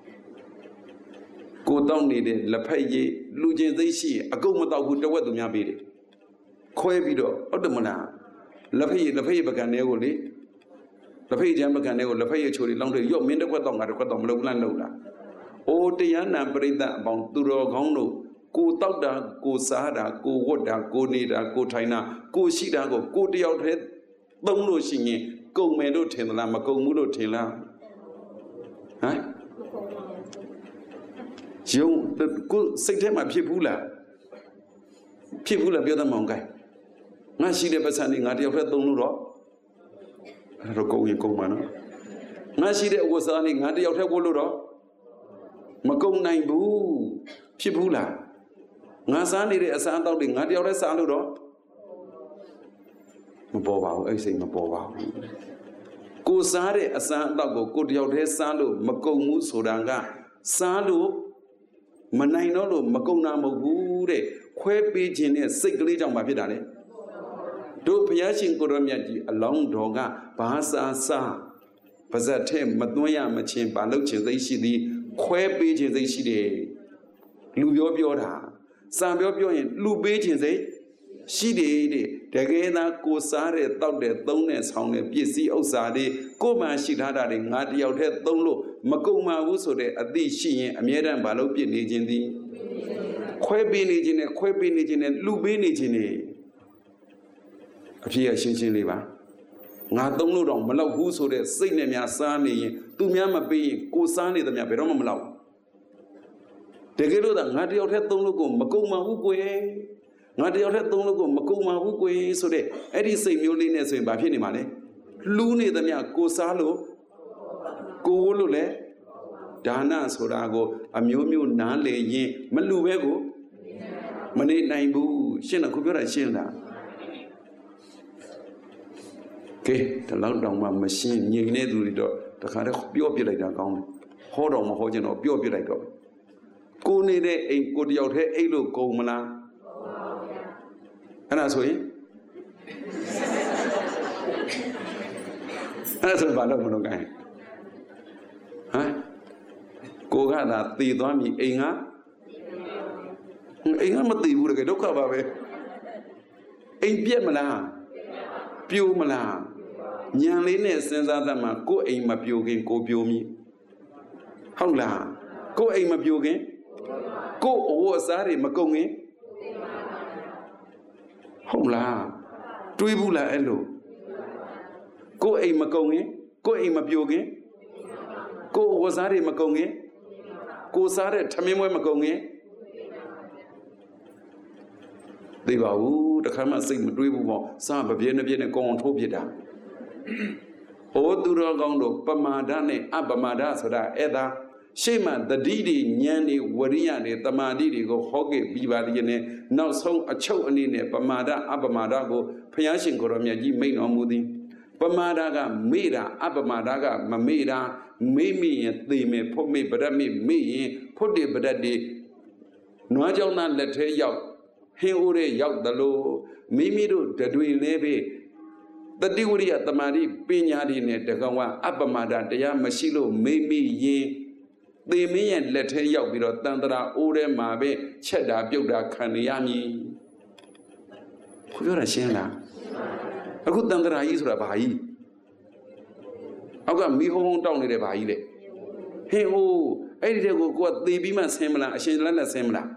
ကိုတောက်နေတဲ့လက်ဖက်ရည်လူချင်းစိတ်ရှိရင်အကုန်မတောက်ဘူးတဝက်သူများပေးတယ်ခွဲပြီးတော့ဟုတ်တယ်မလားလက်ဖက်ရည်လက်ဖက်ရည်ပကံတွေကိုလေလက်ဖက်ရည်ချမ်းပကံတွေကိုလက်ဖက်ရည်ချိုတွေလောင်းတွေရော့မင်းတစ်ခွက်တော့ငါတစ်ခွက်တော့မလုပ်ဘူးလားလုပ်လားအိုးတရားနာပရိသတ်အပေါင်းသူတော်ကောင်းတို့ကိုတောက်တာကိုစားတာကိုဝတ်တာကိုနေတာကိုထိုင်တာကိုရှိတာကိုကိုတယောက်တည်းသုံးလို့ရှိရင်ကုန်မယ်လို့ထင်သလားမကုန်ဘူးလို့ထင်လားဟမ်ယုံကိုစိတ်ထဲမှာဖြစ်ဘူးလားဖြစ်ဘူးလားပြောသမောင်ကိုင်းငါရှိတဲ့ပတ်စံนี่ငါတယောက်တည်းသုံးလို့တော့အဲ့တော့ကုန်ရင်ကုန်မှာနော်ငါရှိတဲ့အဝတ်စားนี่ငါတယောက်တည်းဝတ်လို့တော့မကုန်နိုင်ဘူးဖြစ်ဘူးလားငါစားနေတဲ့အစားအသောက်တွေငါတယောက်တည်းစားလို့တော့မပေါ်ပါဘူးအဲ့စိတ်မပေါ်ပါဘူးကိုစားတဲ့အစားအသောက်ကိုကိုတယောက်တည်းစားလို့မကုန်ဘူးဆိုတာကစားလို့မနိုင်တော့လို့မကုန်တာမဟုတ်ဘူးတဲ့ခွဲပေးခြင်းနဲ့စိတ်ကလေးကြောင့်မဖြစ်တာလေတို့ဘုရားရှင်ကိုရောမြတ်ကြီးအလောင်းတော်ကဘာသာစားပါဇက်ထဲမသွင်းရမချင်းဘာလို့ခြင်းစိတ်ရှိသည်ခွဲပေးခြင်းစိတ်ရှိတယ်လူပြောပြောတာစာပြောပြောရင်လူပေးခြင်းစိတ်ရှိတယ်တဲ့တကယ်သာကိုစားတဲ့တောက်တဲ့သုံးတဲ့ဆောင်းတဲ့ပစ္စည်းဥစ္စာတွေကိုမှရှိထားတာတွေငါတယောက်တည်းသုံးလို့မကုန်ပါဘူးဆိုတဲ့အသိရှိရင်အမြဲတမ်းဘာလို့ပြစ်နေခြင်းသည်ခွဲပေးနေခြင်းနဲ့ခွဲပေးနေခြင်းနဲ့လူပေးနေခြင်းနဲ့အဖြစ်အရှင်းရှင်းလေးပါငါသုံးလို့တော့မလောက်ဘူးဆိုတဲ့စိတ်နဲ့များစားနေရင်သူများမပေးရင်ကိုစားနေသမျှဘယ်တော့မှမလောက်တကယ်လို့သာငါတယောက်တည်းသုံးလို့ကိုမကုန်ပါဘူးကွယ်ငါတယောက်တည်းသုံးလို့ကိုမကုန်ပါဘူးကွယ်ဆိုတဲ့အဲ့ဒီစိတ်မျိုးလေးနဲ့ဆိုရင်ဘာဖြစ်နေမှာလဲလူနေသမျှကိုစားလို့ကိုလို့လေဒါနဆိုတာကိုအမျိုးမျိုးနားလေရင်မလူပဲကိုမနေနိုင်ဘူးရှင်းတော့ခုပြောတာရှင်းလားကဲဒီလောက်တောင်မှမရှင်းငြိမ်နေသူတွေတော့တခါတည်းပြောပြလိုက်တာကောင်းတယ်ဟောတော့မဟောချင်တော့ပြောပြလိုက်တော့ကိုနေတဲ့အိမ်ကိုတယောက်တည်းအိတ်လို့ကုန်မလားအဲ့ဒါဆိုရင်အဲ့ဒါဆိုဘာလို့မလုပ်ကိုင်းဟမ်ကိုကသာတည်သွားပြီအိမ်ကအိမ်ကမတည်ဘူးတကယ်ဒုက္ခပါပဲအိမ်ပြက်မလားပြိုမလားညံလေးနဲ့စဉ်းစားသမှာကိုယ်အိမ်မပြိုခင်ကိုပြိုမိဟုတ်လားကိုယ်အိမ်မပြိုခင်ကိုယ်အဝတ်အစားတွေမကုန်ခင်ဟုတ်လားတွေးဘူးလားအဲ့လိုကိုယ်အိမ်မကုန်ခင်ကိုယ်အိမ်မပြိုခင်ကိုယ်အဝတ်အစားတွေမကုန်ခင်ကိုစားတဲ့ထမင်းမွဲမကုန်ခင်သိပါဘူးတခါမှစိတ်မတွေးဘူးပေါ့စားပပြင်းပြင်းနဲ့ကောင်းအောင်ထိုးပြတာဩသူတော်ကောင်းတို့ပမာဒနဲ့အပမာဒဆိုတာအဲ့ဒါရှေ့မှာတတိတွေဉာဏ်တွေဝရိယတွေတမာတိတွေကိုဟောခဲ့ပြီးပါလိမ့်နဲ့နောက်ဆုံးအချုပ်အနေနဲ့ပမာဒအပမာဒကိုဘုရားရှင်ကိုရောမြတ်ကြီးမိန့်တော်မူသည်ပမာဒကမေ့တာအပမာဒကမမေ့တာမေ့မိရင်သေမယ်ဖို့မေ့ပရမေ့မေ့ရင်ဖို့တေပရတ်တွေနွားကြောင့်သားလက်ထဲရောက်ဟင်းအိုးတွေရောက်သလိုမိမိတို့တွေလည်းပဲတတိဝရိယတမာတိပညာတွေနဲ့တကောင်ကအပမာဒတရားမရှိလို့မေ့မိရင်သေမင်းရဲ့လက်ထဲရောက်ပြီးတော့တန်တရာအိုးထဲမှာပဲချက်တာပြုတ်တာခံရရမည်ခုပြောတာရှင်းလားအခုတန်တရာကြီးဆိုတာဘာကြီးအောက်ကမီးဟုံးဟုံးတောက်နေတယ်ဘာကြီးလဲဟင်းဟိုးအဲ့ဒီတဲ့ကိုကိုကသေပြီးမှဆင်းမလားအရှင်လက်နဲ့ဆင်းမလား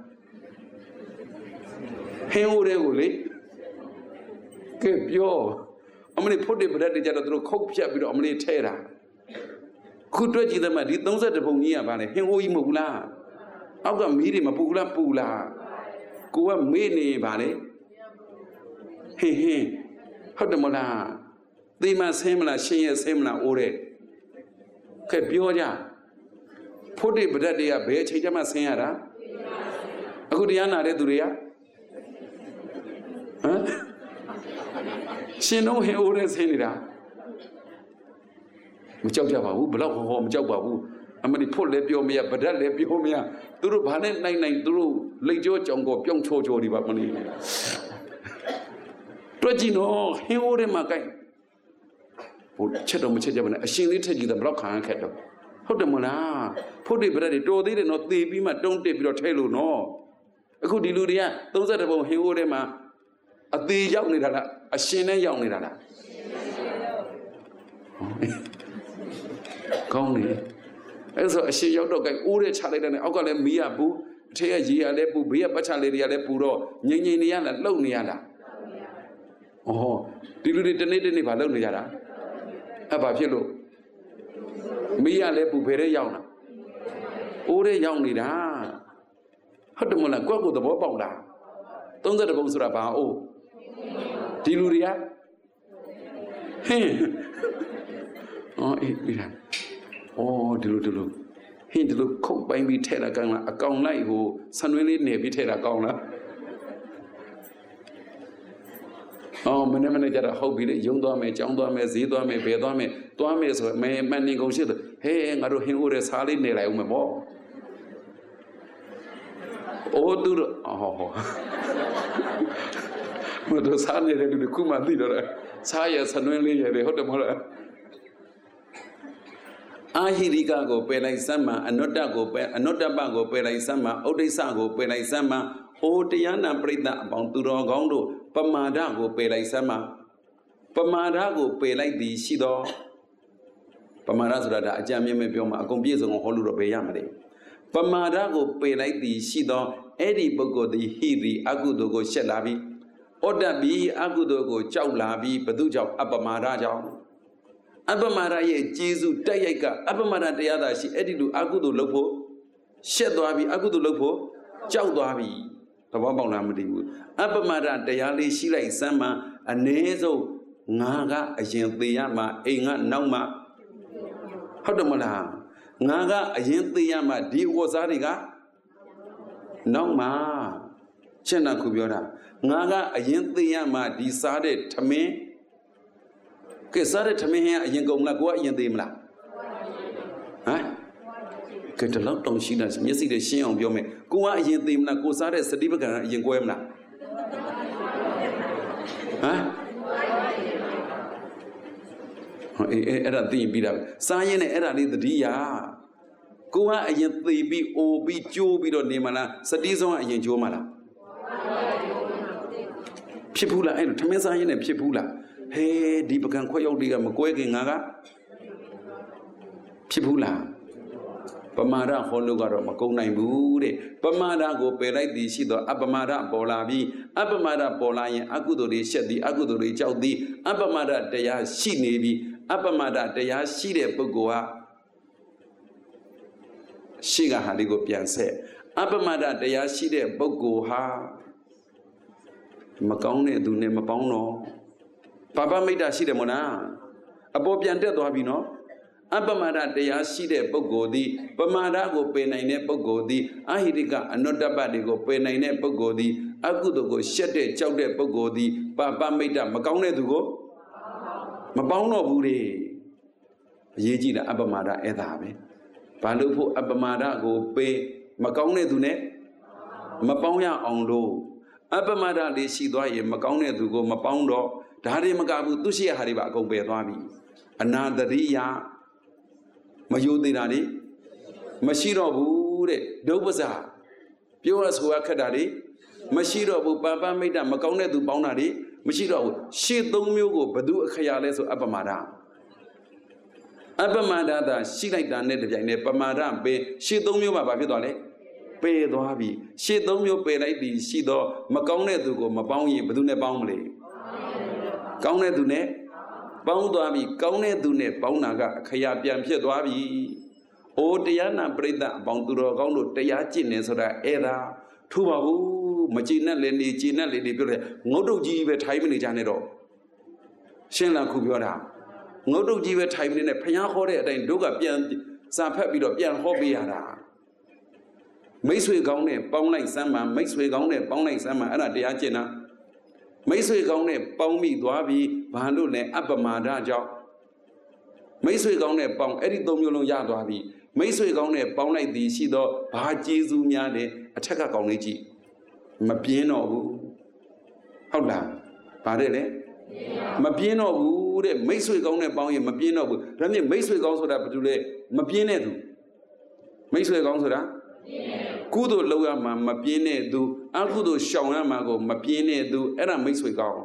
ဟင်းဟိုးတဲ့ကိုလေကဲပြောအမလေးဖို့တဲ့ဗရက်တွေကြတော့သူတို့ခုတ်ဖြတ်ပြီးတော့အမလေးထဲတာခုတွေ့ကြည့်တဲ့မှာဒီသုံး၁၁ပုံကြီးကဘာလဲဟင်းဟိုးကြီးမဟုတ်ဘူးလားအောက်ကမီးတွေမပူလားပူလားကိုကမေ့နေပါလေဟင်းဟင်းဟုတ်တယ်မလားသေမဆင်းမလားရှင်ရဲ့ဆင်းမလားအိုးတဲ့ကဲပြောကြဖို့တဲ့ဗရက်တွေကဘယ်အချိန်ကျမှဆင်းရတာအခုတရားနာတဲ့သူတွေကဟမ်ရှင်တို့ဟင်အိုးတဲ့ဆင်းနေတာမကြောက်ကြပါဘူးဘလောက်ဟောဟောမကြောက်ပါဘူးအမလီဖို့လည်းပြောမရဗဒတ်လည်းပြောမရသူတို့ဘာနဲ့နိုင်နိုင်သူတို့လိတ်ကြောကြောင်ကောပြောင်းချောချောဒီပါမလီတွေ့ကြည့်နော်ဟင်အိုးတဲ့မှာကိုက်ဟိုချက်တော့မချက်ကြပါနဲ့အရှင်လေးထက်ကြည့်တယ်ဘလောက်ခံရခက်တော့ဟုတ်တယ်မလားဖို့တွေဗဒတ်တွေတော်သေးတယ်နော်သေပြီးမှတုံးတက်ပြီးတော့ထဲလို့နော်အခုဒီလူတွေကသုံး၁၁ပုံဟင်အိုးတဲ့မှာအသေးရောက်နေတာလားအရှင်နဲ့ရောက်နေတာလားကောင်းတယ်အဲ့ဆိုအရှင်ရောက်တော့ကဲအိုးတဲ့ချလိုက်တဲ့နဲ့အောက်ကလည်းမီးရပူအထက်ကရေရလည်းပူဘေးကပတ်ချလေးတွေကလည်းပူတော့ငိမ့်ငိမ့်နေရလားလှုပ်နေရလားဩဒီလူတွေတနေ့တနေ့ဘာလုပ်နေကြတာအဲ့ဘာဖြစ်လို့မီးရလဲပူဖယ်တဲ့ရောက်လားအိုးတဲ့ရောက်နေတာဟုတ်တယ်မလားကိုယ့်ကိုယ်သဘောပေါက်လားသုံးဆယ်ဘုံဆိုတာဘာအိုးဒီလူတွေကဟင်းအော်အေးပြီလားအော်ဒီလိုဒီလိုဟင်းဒီလိုခုတ်ပိုင်းပြီးထဲတာကောင်းလားအကောင်လိုက်ဟိုဆန်တွင်းလေးနေပြီးထဲတာကောင်းလားအော်မနေ့မနေ့ကျတော့ဟုတ်ပြီလေယုံသွားမယ်ကြောင်းသွားမယ်ဈေးသွားမယ်ဘယ်သွားမယ်သွားမယ်ဆိုမဲမှန်နေကုန်ရှိတယ်ဟဲ့ငါတို့ဟင်းဦးတဲ့စားလေးနေလိုက်ဦးမယ်ပေါ့အိုးသူတို့အော်ဟောမတို့စားနေတယ်လူကမှသိတော့စားရဆန်တွင်းလေးရတယ်ဟုတ်တယ်မဟုတ်လားအာဟိရိကကိုပယ်လိုက်စမ်းမှာအနုတ္တကိုပယ်အနုတ္တပကိုပယ်လိုက်စမ်းမှာဥဒိစ္စကိုပယ်လိုက်စမ်းမှာအိုတရားနာပရိသတ်အပေါင်းသူတော်ကောင်းတို့ပမာဒကိုပယ်လိုက်စမ်းမှာပမာဒကိုပယ်လိုက်သည်ရှိသောပမာဒဆိုတာဒါအကြံမြင့်မဲ့ပြောမှာအကုန်ပြည့်စုံအောင်ဟောလို့တော့ဘယ်ရမလဲပမာဒကိုပယ်လိုက်သည်ရှိသောအဲ့ဒီပုဂ္ဂိုလ်သည်ဟိရိအကုသိုလ်ကိုရှက်လာပြီးဩတ္တပိအကုသိုလ်ကိုကြောက်လာပြီးဘု து ကြောင့်အပမာဒကြောင့်အပမာဒရဲ့ကျေးဇူးတက်ရိုက်ကအပမာဒတရားသာရှိအဲ့ဒီလိုအကုသိုလ်လုပ်ဖို့ရှက်သွားပြီးအကုသိုလ်လုပ်ဖို့ကြောက်သွားပြီးသဘောပေါက်လားမသိဘူးအပမာဒတရားလေးရှိလိုက်စမ်းမှအ ਨੇ ဆုံးငါကအရင်သေရမှာအိမ်ကနောက်မှဟုတ်တယ်မလားငါကအရင်သေရမှာဒီဝတ်စားတွေကနောက်မှရှင်းတာခုပြောတာငါကအရင်သေရမှာဒီစားတဲ့ထမင်းကဲစားတဲ့ထမင်းဟင်းအရင်ကုန်မလားကိုကအရင်သေးမလားဟမ်ကဲတလောက်တောင်ရှိတာမျက်စိနဲ့ရှင်းအောင်ပြောမယ်ကိုကအရင်သေးမလားကိုစားတဲ့စတိပကံအရင်ကွဲမလားဟမ်အေးအဲ့ဒါသိပြီးတာစားရင်လည်းအဲ့ဒါလေးသတိရကိုကအရင်သေပြီးအိုပြီးကျိုးပြီးတော့နေမလားစတိဆုံးကအရင်ကျိုးမလားဖြစ်ဘူးလားအဲ့လိုထမင်းစားရင်လည်းဖြစ်ဘူးလားဟဲဒီပကံခွက်ရောက်တွေကမကွဲခင်ငါကဖြစ်ဘူးလားပမာဒဟောလို့ကတော့မကုန်နိုင်ဘူးတဲ့ပမာဒကိုပယ်လိုက်သည်ရှိသောအပမာဒပေါ်လာပြီးအပမာဒပေါ်လာရင်အကုသိုလ်တွေရှက်သည်အကုသိုလ်တွေကြောက်သည်အပမာဒတရားရှိနေပြီးအပမာဒတရားရှိတဲ့ပုဂ္ဂိုလ်ဟာရှိကဟာလေးကိုပြန်ဆက်အပမာဒတရားရှိတဲ့ပုဂ္ဂိုလ်ဟာမကောင်းတဲ့သူနဲ့မပေါင်းတော့ပါပမိတ်တာရှိတယ်မို့လားအပေါ်ပြန်တက်သွားပြီနော်အပမာဒတရားရှိတဲ့ပုဂ္ဂိုလ်သည်ပမာဒကိုပယ်နိုင်တဲ့ပုဂ္ဂိုလ်သည်အဟိရိကအနုတ္တပတွေကိုပယ်နိုင်တဲ့ပုဂ္ဂိုလ်သည်အကုသိုလ်ကိုရှက်တဲ့ကြောက်တဲ့ပုဂ္ဂိုလ်သည်ပါပမိတ်တာမကောင်းတဲ့သူကိုမပေါင်းတော့ဘူးလေအရေးကြီးတာအပမာဒအဲ့ဒါပဲဘာလို့ဖို့အပမာဒကိုပယ်မကောင်းတဲ့သူနဲ့မပေါင်းရအောင်လို့အပမာဒလေးရှိသွားရင်မကောင်းတဲ့သူကိုမပေါင်းတော့ဒါတွေမကဘူးသူရှိရဟာတွေပါအကုန်ပယ်သွားပြီအနာတရိယမယိုသေးတာလေမရှိတော့ဘူးတဲ့ဒုပ္ပဇာပြောရဆိုရခက်တာလေမရှိတော့ဘူးပပမိတ်တာမကောင်းတဲ့သူပေါင်းတာလေမရှိတော့ဘူးရှေ့သုံးမျိုးကိုဘသူအခရာလဲဆိုအပမာဒအပမာဒသာရှိလိုက်တာနဲ့တပြိုင်နက်ပမာဒပယ်ရှေ့သုံးမျိုးမှာဘာဖြစ်သွားလဲပယ်သွားပြီရှေ့သုံးမျိုးပယ်လိုက်ပြီးရှိတော့မကောင်းတဲ့သူကိုမပေါင်းရင်ဘသူနဲ့ပေါင်းမလဲကောင်းတဲ့သူနဲ့ပေါင်းသွားပြီကောင်းတဲ့သူနဲ့ပေါင်းတာကအခရာပြန်ဖြစ်သွားပြီ။အိုတရားနာပရိသတ်အပေါင်းသူတော်ကောင်းတို့တရားကျင့်နေဆိုတာအဲ့ဒါထူပါဘူးမကြည်နဲ့လည်းနေကြည်နဲ့လည်းနေပြောတယ်ငုတ်တုတ်ကြီးပဲထိုင်မနေကြနဲ့တော့ရှင်းလားခုပြောတာငုတ်တုတ်ကြီးပဲထိုင်မနေနဲ့ဖျားခေါ်တဲ့အတိုင်းတို့ကပြန်စာဖက်ပြီးတော့ပြန်ဟောပေးရတာမိတ်ဆွေကောင်းနဲ့ပေါင်းလိုက်စမ်းမှမိတ်ဆွေကောင်းနဲ့ပေါင်းလိုက်စမ်းမှအဲ့ဒါတရားကျင့်တာမိတ်ဆွေကောင်းနဲ့ပေါင်းမိသွားပြီးဘာလို့လဲအပမာဒကြောင့်မိတ်ဆွေကောင်းနဲ့ပေါင်းအဲ့ဒီသုံးမျိုးလုံးရသွားပြီမိတ်ဆွေကောင်းနဲ့ပေါင်းလိုက်သည်ရှိတော့ဘာကျေးဇူးများလဲအထက်ကကောင်းလေးကြည့်မပြင်းတော့ဘူးဟုတ်လားဗါတဲ့လေမပြင်းတော့ဘူးတဲ့မိတ်ဆွေကောင်းနဲ့ပေါင်းရင်မပြင်းတော့ဘူးဒါမြင်မိတ်ဆွေကောင်းဆိုတာဘာလို့လဲမပြင်းတဲ့သူမိတ်ဆွေကောင်းဆိုတာကုသိုလ်လုပ်ရမှာမပြင်းတဲ့သူအကုသိုလ်ရှောင်ရမှာကိုမပြင်းတဲ့သူအဲ့ဒါမိတ်ဆွေကောင်း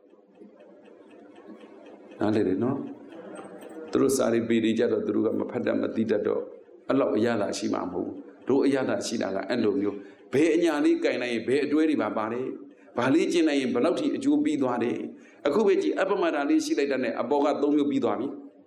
နားလေတယ်နော်သူတို့စာရီပေတွေကြတော့သူတို့ကမဖတ်တတ်မသိတတ်တော့အဲ့လောက်အရသာရှိမှာမဟုတ်ဘူးတို့အရသာရှိတာကအဲ့လိုမျိုးဘယ်အညာလေးကြင်လိုက်ရင်ဘယ်အတွဲတွေပါပါတယ်ဘာလေးကျင်လိုက်ရင်ဘယ်လောက်ထိအကျိုးပြီးသွားတယ်အခုပဲကြည့်အပမဒါလေးရှိလိုက်တဲ့နဲ့အပေါ်ကသုံးမျိုးပြီးသွားပြီ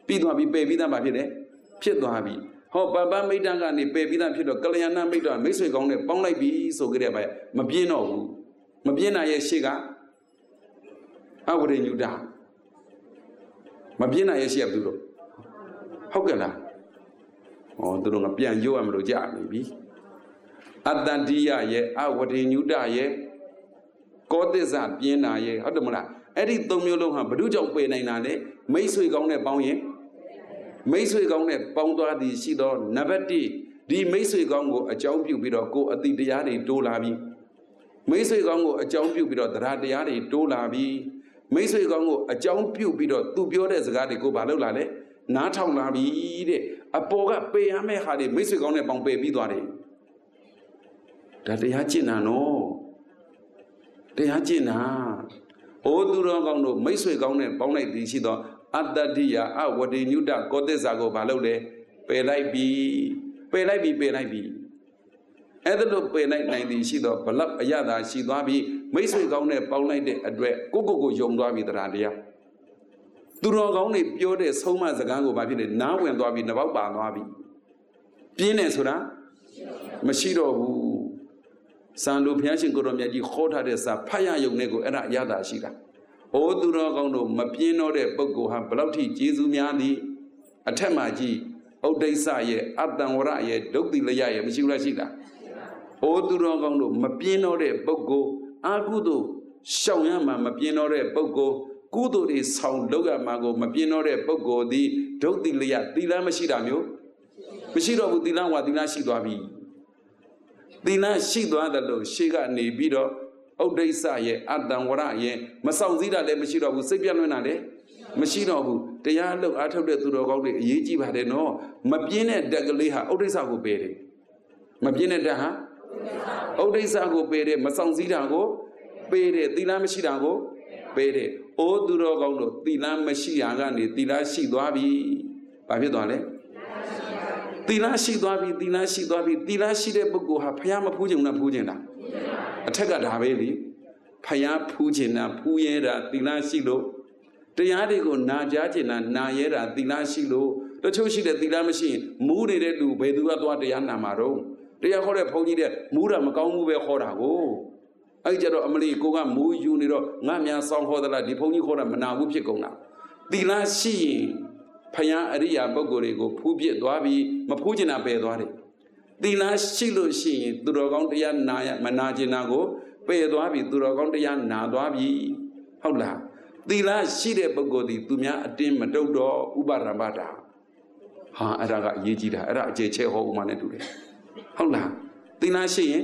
ပြီးသွားပြီပယ်ပြီးသားပါဖြစ်တယ်ဖြစ်သွားပြီဟောပပမိတ်တကနေပယ်ပြီးသားဖြစ်တော့ကလျာဏမိတ်တမိတ်ဆွေကောင်းနဲ့ပေါင်းလိုက်ပြီဆိုကြတဲ့ပဲမပြင်းတော့ဘူးမပြင်းနိုင်ရဲ့ရှေ့ကအဝရိညုတမပြင်းနိုင်ရဲ့ရှေ့ကဘယ်လိုဟုတ်ကဲ့လားဟောသူတို့ကပြန်ရုပ်ရမလို့ကြာနေပြီအတ္တန္တိယရဲ့အဝရိညုတရဲ့ကောသစ္စာပြင်းတာရဲ့ဟုတ်တယ်မလားအဲ့ဒီသုံးမျိုးလုံးဟာဘု து ကြောင့်ပယ်နိုင်တာလေမိတ်ဆွေကောင်းနဲ့ပေါင်းရင်မိတ်ဆွေကောင်းနဲ့ပေါင်းသွားသည်ရှိသောနံပါတ်တစ်ဒီမိတ်ဆွေကောင်းကိုအကြောင်းပြုပြီးတော့ကိုယ်အတိတရားတွေတိုးလာပြီမိတ်ဆွေကောင်းကိုအကြောင်းပြုပြီးတော့တရားတရားတွေတိုးလာပြီမိတ်ဆွေကောင်းကိုအကြောင်းပြုပြီးတော့သူပြောတဲ့စကားတွေကိုဘာလုပ်လာလဲနားထောင်လာပြီတဲ့အပေါ်ကပယ်ရမယ့်ဟာတွေမိတ်ဆွေကောင်းနဲ့ပေါင်းပယ်ပြီးသွားတယ်ဒါတရားကျင့်တာနော်တရားကျင့်တာဩသူတော်ကောင်းတို့မိတ်ဆွေကောင်းနဲ့ပေါင်းလိုက်သည်ရှိသောအတ္တတိယအဝတိညုတကောသစ္စာကိုဘာလုပ်လဲပယ်လိုက်ပြီပယ်လိုက်ပြီပယ်လိုက်ပြီအဲ့ဒါလို့ပယ်လိုက်နိုင်သည်ရှိသောဘလောက်အရသာရှိသွားပြီမိတ်ဆွေကောင်းနဲ့ပေါင်းလိုက်တဲ့အတွက်ကိုကိုကိုယုံသွားပြီတရားတရားသူတော်ကောင်းတွေပြောတဲ့ဆုံးမစကားကိုဘာဖြစ်လဲနားဝင်သွားပြီနှပေါက်ပါသွားပြီပြင်းတယ်ဆိုတာမရှိတော့ဘူးစံလူဘုရားရှင်ကိုတော်မြတ်ကြီးခေါ်ထားတဲ့စာဖတ်ရယုံနဲ့ကိုအဲ့ဒါအရသာရှိတာ။အိုးသူတော်ကောင်းတို့မပြင်းတော့တဲ့ပုဂ္ဂိုလ်ဟာဘလောက်ထိကျေးဇူးများသည်အထက်မှာကြည့်ဥဒိစ္စရဲ့အတ္တဝရရဲ့ဒုက္တိလယရဲ့မရှိဘူးလားရှိလား။အိုးသူတော်ကောင်းတို့မပြင်းတော့တဲ့ပုဂ္ဂိုလ်အာကုသို့ရှောင်ရမှာမပြင်းတော့တဲ့ပုဂ္ဂိုလ်ကုသိုလ်တွေဆောင်လုပ်ရမှာကိုမပြင်းတော့တဲ့ပုဂ္ဂိုလ်သည်ဒုက္တိလယသီလမရှိတာမျိုးမရှိတော့ဘူးသီလဝါသီလရှိသွားပြီ။သီလရှိသွားတယ်လို့ရှေ့ကနေပြီးတော့ဥဒိစ္စရဲ့အတ္တဝရရဲ့မဆောင်စည်းတာလည်းမရှိတော့ဘူးစိတ်ပြတ်လွန်းတာလည်းမရှိတော့ဘူးတရားလုပ်အားထုတ်တဲ့သူတော်ကောင်းတွေအရေးကြီးပါတယ်နော်မပြင်းတဲ့တက်ကလေးဟာဥဒိစ္စကိုပယ်တယ်မပြင်းတဲ့တက်ဟာဥဒိစ္စကိုပယ်တယ်မဆောင်စည်းတာကိုပယ်တယ်သီလမရှိတာကိုပယ်တယ်အိုးသူတော်ကောင်းတို့သီလမရှိရာကနေသီလရှိသွားပြီဘာဖြစ်သွားလဲသီလရှိသွားပြီသီလရှိသွားပြီသီလရှိတဲ့ပုဂ္ဂိုလ်ဟာဖျားမဖူးချင်တာဖူးချင်တာအထက်ကဒါပဲလေဖျားဖူးချင်တာဖူးရဲတာသီလရှိလို့တရားတွေကိုနာကြားချင်တာနာရဲတာသီလရှိလို့တချို့ရှိတဲ့သီလမရှိရင်မူးနေတဲ့လူဘယ်သူကသွားတရားနာမှာတော့တရားခေါ်တဲ့ဘုန်းကြီးတဲ့မူးတာမကောင်းဘူးပဲခေါ်တာကိုအဲ့ကြတော့အမလီကိုကမူးယူနေတော့ငါများဆောင်းခေါ်သလားဒီဘုန်းကြီးခေါ်တာမနာဘူးဖြစ်ကုန်တာသီလရှိရင်ဖယားအရိယာပုဂ္ဂိုလ်တွေကိုဖူးပြစ်သွားပြီးမဖူးကျင်တာပယ်သွားတယ်သီလရှိလို့ရှိရင်သူတော်ကောင်းတရားနာရမနာကျင်တာကိုပယ်သွားပြီသူတော်ကောင်းတရားနာသွားပြီဟုတ်လားသီလရှိတဲ့ပုဂ္ဂိုလ်ဒီသူများအတင်းမတုတ်တော့ဥပရမ္ပတာဟာအဲ့ဒါကအရေးကြီးတာအဲ့ဒါအခြေချဲဟောဥမာနဲ့တူတယ်ဟုတ်လားသီလရှိရင်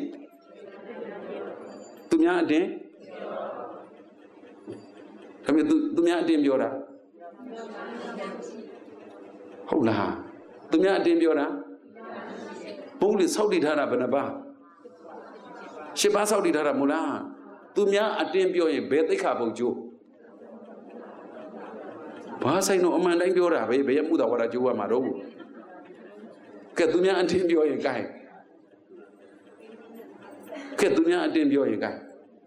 သူများအတင်းဒါပေမဲ့သူသူများအတင်းပြောတာဟုတ်လားသူများအတင်းပြောတာဘုန်းကြီးစောက်တည်ထားတာဘယ်နှပါရှစ်ပါးစောက်တည်ထားတာမို့လားသူများအတင်းပြောရင်ဘယ်သိက္ခာပုဒ်ကျိုးဘာဆိုင်တော့အမှန်တိုင်းပြောတာပဲဘယ်ရမှုတော်ဝါဒကျိုးရမှာတော့ကဲသူများအတင်းပြောရင်ကိုင်ကဲသူများအတင်းပြောရင်ကိုင်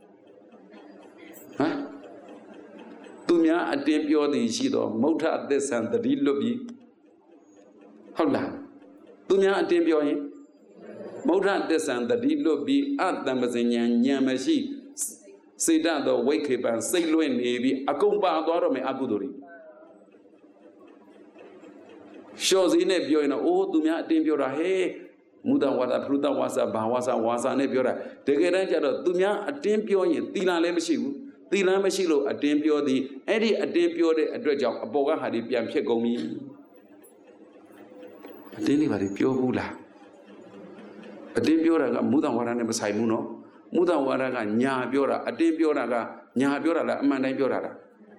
ဟမ်သူများအတင်းပြောသည်ရှိတော့မௌထသစ္ဆံတတိလွတ်ပြီဟုတ်လားသူများအတင်းပြောရင်မௌထသစ္ဆံတတိလွတ်ပြီးအတ္တမစဉ္ညာဉာဏ်မရှိစေတသောဝိခေပံစိတ်လွင့်နေပြီးအကုန်ပါသွားတော့မယ်အကုသိုလ်တွေရှော့စည်းနဲ့ပြောရင်တော့အိုးသူများအတင်းပြောတာဟဲ့မူတဝါဒဖရုတဝါစာဘာဝါစာဝါစာနဲ့ပြောတာတကယ်တမ်းကျတော့သူများအတင်းပြောရင်သီလလည်းမရှိဘူးသီလမရှိလို့အတင်းပြောသည်အဲ့ဒီအတင်းပြောတဲ့အတွက်ကြောင့်အပေါ်ကဟာဒီပြန်ဖြစ်ကုန်ပြီအတင်းတွေဘာတွေပြောဘူးလားအတင်းပြောတာကမူတဝါဒနဲ့မဆိုင်ဘူးနော်မူတဝါဒကညာပြောတာအတင်းပြောတာကညာပြောတာလားအမှန်တိုင်းပြောတာလား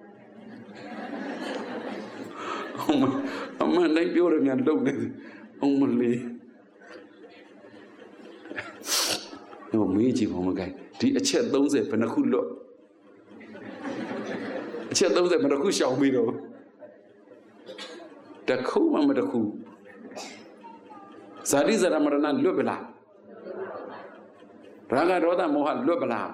အမှန်တိုင်းပြောရမြန်လုံနေအောင်မလေးတော့မေးကြည့်ပါမကိုင်ဒီအချက်သုံးဆယ်ဘယ်နှခုလွတ်အချက်သုံးဆယ်ဘယ်နှခုရှောင်ပြီးတော့တခုမှမတခုဇာတိဇရမရဏလွတ်ပလားရာဂဒေါသမောဟလွတ်ပလား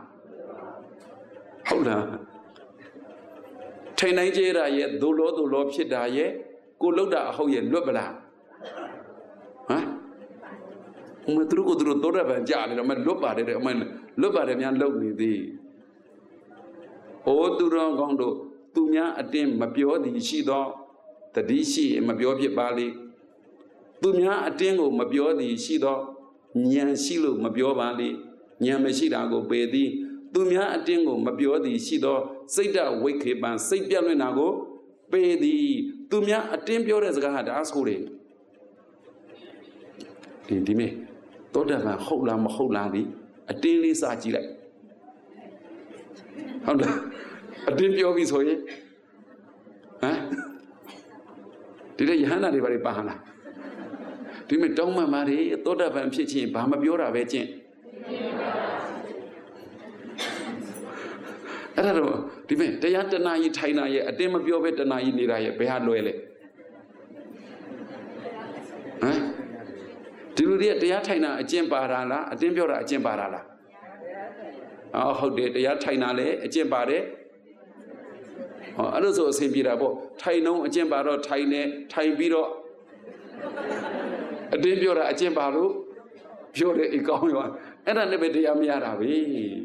ဟုတ်လားထိုင်နိုင်ကြရရဲ့ဒုလောဒုလောဖြစ်တာရဲ့ကိုလှုပ်တာအဟုတ်ရဲ့လွတ်ပလားဟမ်မသူတို့ကိုသူတို့သောတာပန်ကြာနေတော့မလွတ်ပါတယ်တဲ့အမှန်လွတ်ပါတယ်များလှုပ်နေသည်ဩသူတော်ကောင်းတို့သူများအတင်းမပြောသည်ရှိသောတတိရှိမပြောဖြစ်ပါလေသူများအတင်းကိုမပြောသည်ရှိသောဉာဏ်ရှိလို့မပြောပါလေဉာဏ်မရှိတာကိုပေသည်သူများအတင်းကိုမပြောသည်ရှိသောစိတ်တဝိခေပံစိတ်ပြတ်လွင့်တာကိုပေသည်သူများအတင်းပြောတဲ့စကားဟာဒါဆိုတယ်ဒီဒီမေသောတာပန်ဟုတ်လားမဟုတ်လားဒီအတင်းလေးစာကြည့်လိုက်ဟုတ်လားအတင်းပြောပြီဆိုရင်ဟမ်ဒီတဲ့ယဟန္တာတွေဘာတွေပါဟလားဒီမေတောင်းမှန်ပါတယ်သောတာပန်ဖြစ်ချင်းဘာမပြောတာပဲကျင့်အဲ့ဒါတော့ဒီမေတရားတဏှာကြီးထိုင်တာရဲ့အတင်းမပြောပဲတဏှာကြီးနေတာရဲ့ဘယ်ဟာလွယ်လဲဟမ်ဒီလူတွေတရားထိုင်တာအကျင့်ပါတာလားအတင်းပြောတာအကျင့်ပါတာလားအော်ဟုတ်တယ်တရားထိုင်တာလည်းအကျင့်ပါတယ်ဟောအဲ့လိုဆိုအဆင်ပြေတာပေါ့ထိုင်တော့အကျင့်ပါတော့ထိုင်နေထိုင်ပြီးတော့အတင်းပြောတာအကျင့်ပါလို့ပြောတယ်အကောင်းရောအဲ့ဒါနဲ့ပဲတရားမရတာပဲ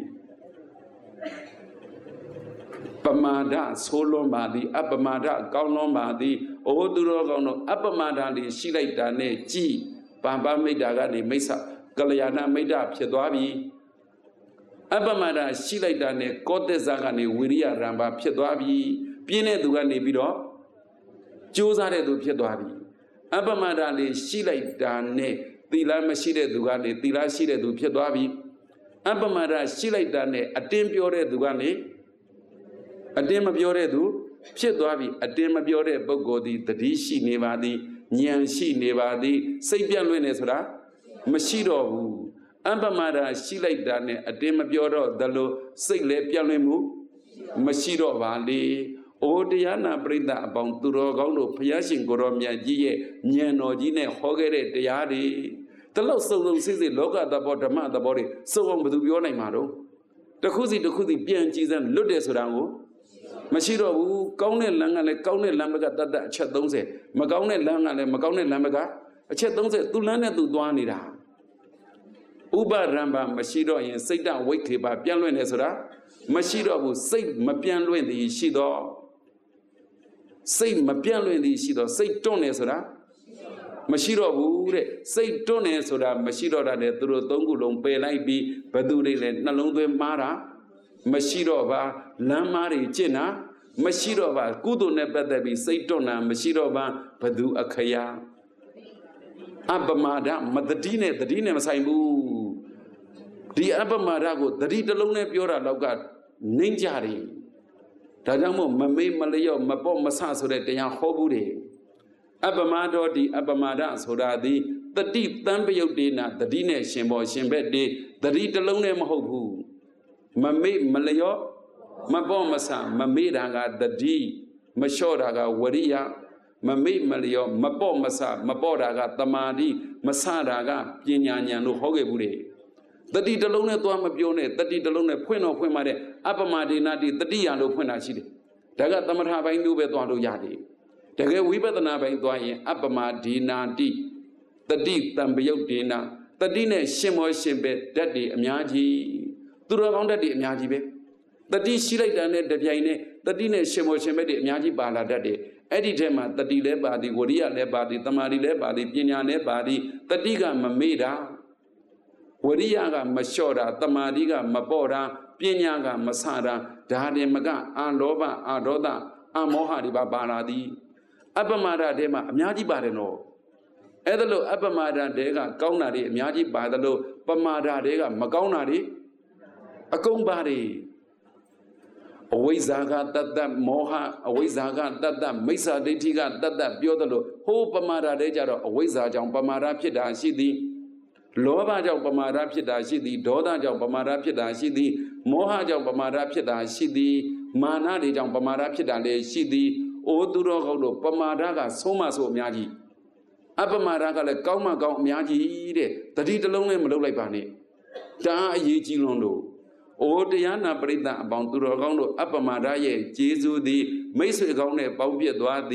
ပမာဒဆိုးလွန်ပါသည်အပမာဒကောင်းလွန်ပါသည်အိုသူတော်ကောင်းတို့အပမာဒလေးရှိလိုက်တာနဲ့ကြည်ပံပမိတ်တာကနေမိစ္ဆာကလျာဏမိတ်တာဖြစ်သွားပြီအပမာဒရှိလိုက်တာနဲ့ကောသစ္စာကနေဝိရိယရံပါဖြစ်သွားပြီပြင်းတဲ့သူကနေပြီးတော့ကြိုးစားတဲ့သူဖြစ်သွားပြီအပမာဒလေးရှိလိုက်တာနဲ့သီလမရှိတဲ့သူကနေသီလရှိတဲ့သူဖြစ်သွားပြီအပမာဒရှိလိုက်တာနဲ့အတင်းပြောတဲ့သူကနေအတင်းမပြောတဲ့သူဖြစ်သွားပြီအတင်းမပြောတဲ့ပုဂ္ဂိုလ်သည်တတိရှိနေပါသည်ဉာဏ်ရှိနေပါသည်စိတ်ပြန့်လွင့်နေဆိုတာမရှိတော့ဘူးအပမာဒရှိလိုက်တာနဲ့အတင်းမပြောတော့သလိုစိတ်လည်းပြန့်လွင့်မှုမရှိတော့ပါလေအိုတရားနာပရိသတ်အပေါင်းသူတော်ကောင်းတို့ဘုရားရှင်ကိုရောမြတ်ကြီးရဲ့ဉာဏ်တော်ကြီးနဲ့ဟောခဲ့တဲ့တရားတွေတလို့စုံစုံစစ်စစ်လောကသဘောဓမ္မသဘောတွေစုံအောင်ဘယ်သူပြောနိုင်မှာတော့တခုစီတခုစီပြန်ကြည်စမ်းလွတ်တယ်ဆိုတာကိုမရှိတော့ဘူးကောင်းတဲ့လမ်းကလည်းကောင်းတဲ့လမ်းဘက်ကတတ်တတ်အချက်သုံးဆယ်မကောင်းတဲ့လမ်းကလည်းမကောင်းတဲ့လမ်းဘက်ကအချက်သုံးဆယ်သူ့လမ်းနဲ့သူသွားနေတာဥပရံပါမရှိတော့ရင်စိတ်တဝိခေပါပြန်လွင့်နေဆိုတာမရှိတော့ဘူးစိတ်မပြန်လွင့်သည်ရှိတော့စိတ်မပြန်လွင့်သည်ရှိတော့စိတ်တွန့်နေဆိုတာမရှိတော့ဘူးတဲ့စိတ်တွန့်နေဆိုတာမရှိတော့တာတဲ့သူတို့သုံးခုလုံးပယ်လိုက်ပြီးဘသူတွေလည်းနှလုံးသွင်းမှားတာမရှိတော့ပါလမ်းမားတွေကျင့်တာမရှိတော့ပါကုသိုလ်နဲ့ပတ်သက်ပြီးစိတ်တွန့်တာမရှိတော့ပါဘသူအခရာအပမာဒမတတိနဲ့တတိနဲ့မဆိုင်ဘူးဒီအပမာဒကိုတတိတစ်လုံးနဲ့ပြောတာတော့ကနှိမ့်ကြတယ်ဒါကြောင့်မို့မမေ့မလျော့မပေါ့မဆဆိုတဲ့တရားဟောဘူးတယ်အပမာဒောဒီအပမာဒဆိုတာဒီတတိတံပယုတ်တေနာတတိနဲ့ရှင်ဘောရှင်ဘက်တေတတိတစ်လုံးနဲ့မဟုတ်ဘူးမမေ့မလျော့မပေါ့မဆမမေ့တာကတတိမလျှော့တာကဝရိယမမေ့မလျော့မပေါ့မဆမပေါ့တာကတမာတိမဆတာကပညာဉာဏ်လို့ဟောခဲ့ဘူးတယ်တတိတစ်လုံးနဲ့သွားမပြောနဲ့တတိတစ်လုံးနဲ့ဖွင့်တော့ဖွင့်ပါတဲ့အပမာဒေနာတိတတိယလို့ဖွင့်တာရှိတယ်ဒါကသမထဘိုင်းမျိုးပဲသွားလို့ရတယ်တကယ်ဝိပဿနာဘိုင်းသွားရင်အပမာဒေနာတိတတိတံပယုတ်ဒေနာတတိနဲ့ရှင်မောရှင်ပဲဓာတ်တွေအများကြီးသူတော်ကောင်းဓာတ်တွေအများကြီးပဲတတိရှိလိုက်တာနဲ့တပြိုင်နဲ့တတိနဲ့ရှင်မောရှင်ပဲတွေအများကြီးပါလာတတ်တယ်အဲ့ဒီထဲမှာတတိလည်းပါသည်ဝရိယလည်းပါသည်တမာတိလည်းပါသည်ပညာလည်းပါသည်တတိကမမေ့တာဝရိယကမလျှော့တာတမာတိကမပေါ့တာပညာကမဆတာဒါတင်မကအာလောဘအာဒေါသအာမောဟတွေပါပါလာသည်အပမာဒထဲမှာအများကြီးပါတယ်နော်အဲ့ဒါလို့အပမာဒတဲကကောင်းတာတွေအများကြီးပါတယ်လို့ပမာဒတဲကမကောင်းတာတွေအကုန်ပါတယ်အဝိဇ္ဇာကတတ္တမောဟအဝိဇ္ဇာကတတ္တမိစ္ဆာဒိဋ္ဌိကတတ္တပြောတယ်လို့ဟိုပမာဒတဲကြတော့အဝိဇ္ဇာကြောင့်ပမာဒဖြစ်တာရှိသည်လောဘကြောင့်ပမာဒဖြစ်တာရှိသည်ဒေါသကြောင့်ပမာဒဖြစ်တာရှိသည်မောဟကြောင့်ပမာဒဖြစ်တာရှိသည်မာနတွေကြောင့်ပမာဒဖြစ်တာလည်းရှိသည်အိုသူတော်ကောင်းတို့ပမာဒကဆုံးမဆိုအများကြီးအပမာဒကလည်းကောင်းမှကောင်းအများကြီးတဲ့တတိတစ်လုံးနဲ့မလုပ်လိုက်ပါနဲ့ဒါအရေးကြီးလွန်းလို့အိုတရားနာပရိသတ်အပေါင်းသူတော်ကောင်းတို့အပမာဒရဲ့ကျေးဇူးသည်မိတ်ဆွေကောင်းနဲ့ပေါင်းပြည့်သွားသည်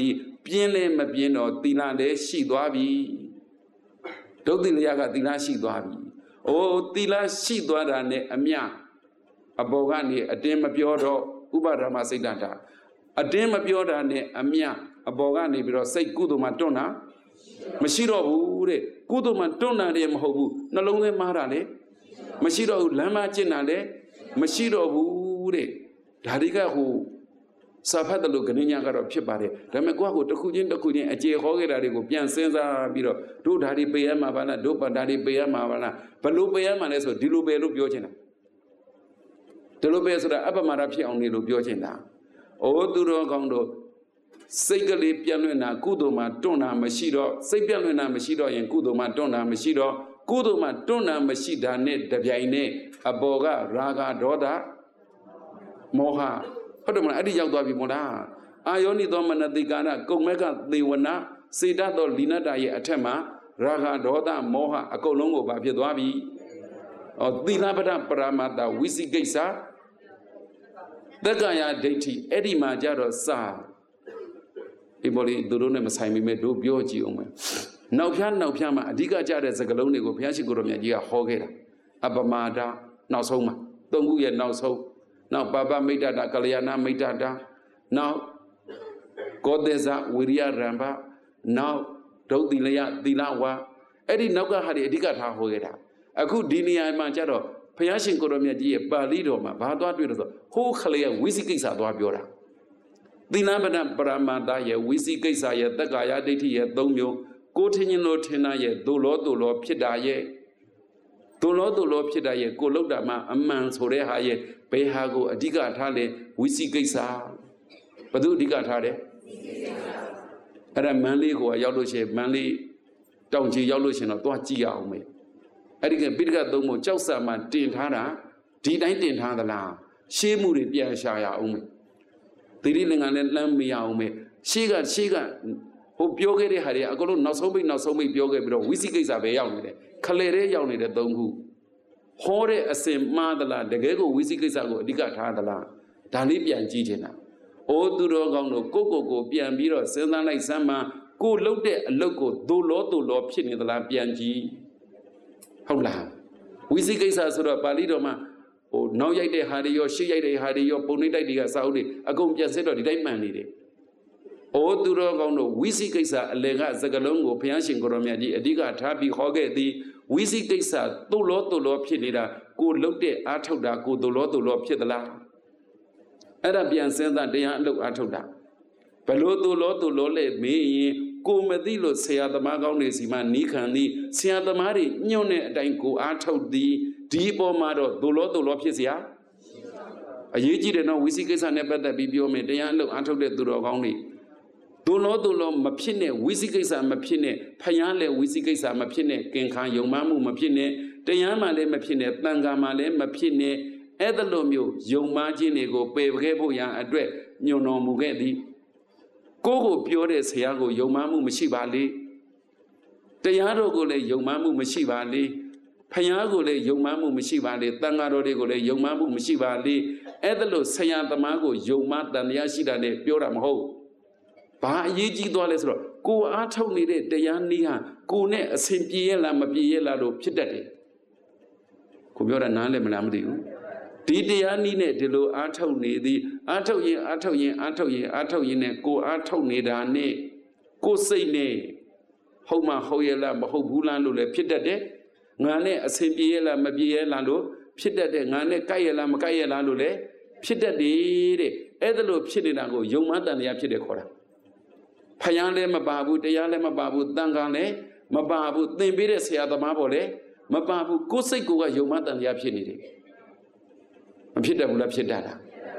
ပြင်းလဲမပြင်းတော့သီလလည်းရှိသွားပြီဒုတိယကသီလရှိသွားပြီအိုးသီလရှိသွားတာနဲ့အမြအပေါ်ကနေအတင်းမပြောတော့ဥပါဒမစိတ်တတာအတင်းမပြောတာနဲ့အမြအပေါ်ကနေပြီးတော့စိတ်ကုသိုလ်မှတွန်းတာမရှိတော့ဘူးတဲ့ကုသိုလ်မှတွန်းတာလည်းမဟုတ်ဘူးနှလုံးသွင်းမှားတာလည်းမရှိတော့ဘူးလမ်းမကျင့်တာလည်းမရှိတော့ဘူးတဲ့ဒါတွေကဟိုစာဖတ်တယ်လို့ခဏညကတော့ဖြစ်ပါတယ်ဒါပေမဲ့ကိုယ့်ကိုတစ်ခုချင်းတစ်ခုချင်းအခြေခေါ်ခဲ့တာတွေကိုပြန်စဉ်းစားပြီးတော့တို့ဓာတ်တွေပေးရမှာပါလားတို့ဓာတ်တွေပေးရမှာပါလားဘလို့ပေးရမှာလဲဆိုဒီလိုပဲလို့ပြောချင်တာဒီလိုပဲဆိုတာအပ္ပမဒဖြစ်အောင်နေလို့ပြောချင်တာအိုးသူတော်ကောင်းတို့စိတ်ကလေးပြန့်လွင့်တာကုသိုလ်မှာတွန်းတာမရှိတော့စိတ်ပြန့်လွင့်တာမရှိတော့ရင်ကုသိုလ်မှာတွန်းတာမရှိတော့ကုသိုလ်မှာတွန်းတာမရှိတာနဲ့တပြိုင်နဲ့အပေါ်ကရာဂဒေါသမောဟဟုတ်တယ်မလားအဲ့ဒီရောက်သွားပြီမို့လားအာယောနိသောမနတိကာရကုံမကသေဝနာစေတသောလိနတ္တရဲ့အထက်မှာရာဂဒေါသမောဟအကုန်လုံးကိုပါဖြစ်သွားပြီ။အော်သီလပဒပရမတ္တဝိသိကိစ္စသက္ကာယဒိဋ္ဌိအဲ့ဒီမှာကြတော့စာဒီပေါ်လေးသူတို့နဲ့မဆိုင်မိမဲ့တို့ပြောကြည့်အောင်မယ်။နောက်ဖြားနောက်ဖြားမှာအဓိကကြတဲ့စကားလုံးတွေကိုဘုရားရှိခိုးတော်မြတ်ကြီးကဟောခဲ့တာအပမာဒနောက်ဆုံးမှာသုံးခုရဲ့နောက်ဆုံးနောက်ပါပမိတ်တတာကလျာဏမိတ်တတာနောက်ကောသေဇဝိရိယရံပနောက်ဒုတ်တိလယသီလဝါအဲ့ဒီနောက်ကဟာဒီအဓိကထားဟောခဲ့တာအခုဒီနေရာမှာကျတော့ဘုရားရှင်ကိုရောမြတ်ကြီးရဲ့ပါဠိတော်မှာဘာသွားတွေ့လို့ဆိုဟိုးခလေရဲ့ဝိသိကိစ္စသွားပြောတာသီလပဒပရမတ္တရဲ့ဝိသိကိစ္စရဲ့တက္ကာယဒိဋ္ဌိရဲ့သုံးမျိုးကိုထင်ရင်လို့ထင်တာရဲ့ဒုလောဒုလောဖြစ်တာရဲ့ဒုလောဒုလောဖြစ်တာရဲ့ကိုလောက်တာမှအမှန်ဆိုတဲ့ဟာရဲ့ဘယ်ဟာကိုအဓိကထားလဲဝိသိကိစ္စဘယ်သူအဓိကထားတယ်အဲ့ဒါမန်းလေးကိုရောက်လို့ရှိရင်မန်းလေးတောင်ကြီးရောက်လို့ရှိရင်တော့သွားကြည့်ရအောင်မေအဲ့ဒီကပိဋကသုံးဖို့ကြောက်စာမှတင်ထားတာဒီတိုင်းတင်ထားသလားရှေးမှုတွေပြန်ရှာရအောင်မေသီရိလင်္ကာနဲ့လှမ်းမရအောင်မေရှေးကရှေးကဟိုပြောခဲ့တဲ့ဟာတွေအကုန်လုံးနောက်ဆုံးပိတ်နောက်ဆုံးပိတ်ပြောခဲ့ပြီးတော့ဝိသိကိစ္စပဲရောက်နေတယ်ခလေတဲ့ရောက်နေတဲ့သုံးခုဟောတဲ့အစင်မှားသလားတကယ်ကိုဝိသိကိစ္စကိုအဓိကထားသလားဒါလေးပြန်ကြည့်ချင်တာအိုးသူတော်ကောင်းတို့ကိုကိုကိုပြန်ပြီးတော့စဉ်းစားလိုက်စမ်းမှကိုလှုပ်တဲ့အလုပ်ကိုဒုလောဒုလောဖြစ်နေသလားပြန်ကြည့်ဟုတ်လားဝိသိကိစ္စဆိုတော့ပါဠိတော်မှာဟိုနောက်ရိုက်တဲ့ဟာတွေရောရှေ့ရိုက်တဲ့ဟာတွေရောပုံနှိမ့်တိုက်တွေကစာအုပ်တွေအကုန်ပြန်စစ်တော့ဒီတိုင်းမှန်နေတယ်အိုးသူတော်ကောင်းတို့ဝိသိကိစ္စအလယ်ကစကလုံးကိုဘုရားရှင်ကိုရောမြတ်ကြီးအဓိကထားပြီးဟောခဲ့သည်ဝိသိကိစ္စဒုလောဒုလောဖြစ်နေတာကိုလှုပ်တဲ့အားထုတ်တာကိုဒုလောဒုလောဖြစ်သလားအဲ့ဒါပြန်စဉ်းစားတရားအလုပ်အားထုတ်တာဘလို့သူလောသူလောလဲမေးရင်ကိုမသိလို့ဆရာသမားကောင်းတွေစီမှနီးခံသည်ဆရာသမားတွေညွှန်တဲ့အတိုင်းကိုအားထုတ်သည်ဒီအပေါ်မှာတော့သူလောသူလောဖြစ်เสียအရေးကြီးတယ်နော်ဝိသိကိစ္စနဲ့ပတ်သက်ပြီးပြောမယ်တရားအလုပ်အားထုတ်တဲ့သူတော်ကောင်းတွေသူလောသူလောမဖြစ်နဲ့ဝိသိကိစ္စမဖြစ်နဲ့ဖယားလည်းဝိသိကိစ္စမဖြစ်နဲ့ကင်ခါယုံမှမှုမဖြစ်နဲ့တရားမှလည်းမဖြစ်နဲ့တန်ခါမှလည်းမဖြစ်နဲ့အဲ့ဒါလိုမျိုးယုံမှခြင်းတွေကိုပယ်ခဲ့ဖို့ရန်အတွက်ညွန်တော်မူခဲ့သည်ကိုကိုပြောတဲ့ဆရာကိုယုံမှမှုမရှိပါလေတရားတော်ကိုလည်းယုံမှမှုမရှိပါလေဖယားကိုလည်းယုံမှမှုမရှိပါလေတန်ဃာတော်တွေကိုလည်းယုံမှမှုမရှိပါလေအဲ့ဒါလိုဆရာသမားကိုယုံမှတန်တရားရှိတာနဲ့ပြောတာမဟုတ်ဘာအရေးကြီးသွားလဲဆိုတော့ကိုအားထုတ်နေတဲ့တရားနည်းဟာကိုနဲ့အစဉ်ပြေရလားမပြေရလားလို့ဖြစ်တတ်တယ်ကိုပြောတာနားလည်မလားမသိဘူးဒီတရားနည်းနဲ့ဒီလိုအားထုတ်နေသည်အားထုတ်ရင်အားထုတ်ရင်အားထုတ်ရင်အားထုတ်ရင်နဲ့ကိုအားထုတ်နေတာနဲ့ကိုစိတ်နဲ့ဟုတ်မှဟုတ်ရဲ့လားမဟုတ်ဘူးလားလို့လည်းဖြစ်တတ်တယ်ငါနဲ့အစဉ်ပြေရဲ့လားမပြေရဲ့လားလို့ဖြစ်တတ်တယ်ငါနဲ့ကိုက်ရဲ့လားမကိုက်ရဲ့လားလို့လည်းဖြစ်တတ်တယ်တဲ့အဲ့ဒါလို့ဖြစ်နေတာကိုယုံမှတန်တရားဖြစ်တယ်ခေါ်တာဖယားလည်းမပါဘူးတရားလည်းမပါဘူးတန်ခါလည်းမပါဘူးသင်ပေးတဲ့ဆရာသမားပေါ်လည်းမပါဘူးကိုယ်စိတ်ကိုကယုံမှတန်တရားဖြစ်နေတယ်မဖြစ်တတ်ဘူးလားဖြစ်တတ်တာ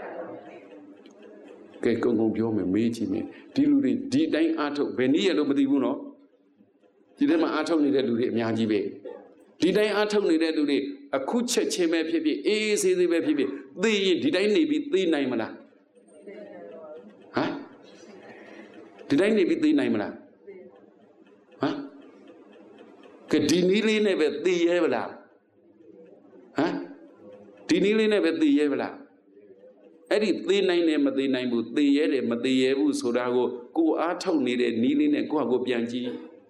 ကဲကုံကုံပြောမယ်မေးကြည့်မယ်ဒီလူတွေဒီတိုင်းအားထုတ်ဘယ်နည်းရလို့မသိဘူးနော်ဒီထဲမှာအားထုတ်နေတဲ့လူတွေအများကြီးပဲဒီတိုင်းအားထုတ်နေတဲ့လူတွေအခုချက်ချင်းပဲဖြစ်ဖြစ်အေးအေးဆေးဆေးပဲဖြစ်ဖြစ်သိရင်ဒီတိုင်းနေပြီးသိနိုင်မလားဟမ်ဒီတိုင်းနေပြီးသိနိုင်မလားဟမ်ကဲဒီနည်းလေးနဲ့ပဲသိရဲဗလားဟမ်ဒီနည်းလေးနဲ့ပဲသိရဲဗလားအဲ့ဒီသေနိုင်တယ်မသေနိုင်ဘူးသေရဲတယ်မသေရဲဘူးဆိုတာကိုကိုအားထုတ်နေတဲ့နီးလေးနဲ့ကိုယ့်ဟာကိုပြန်ကြည့်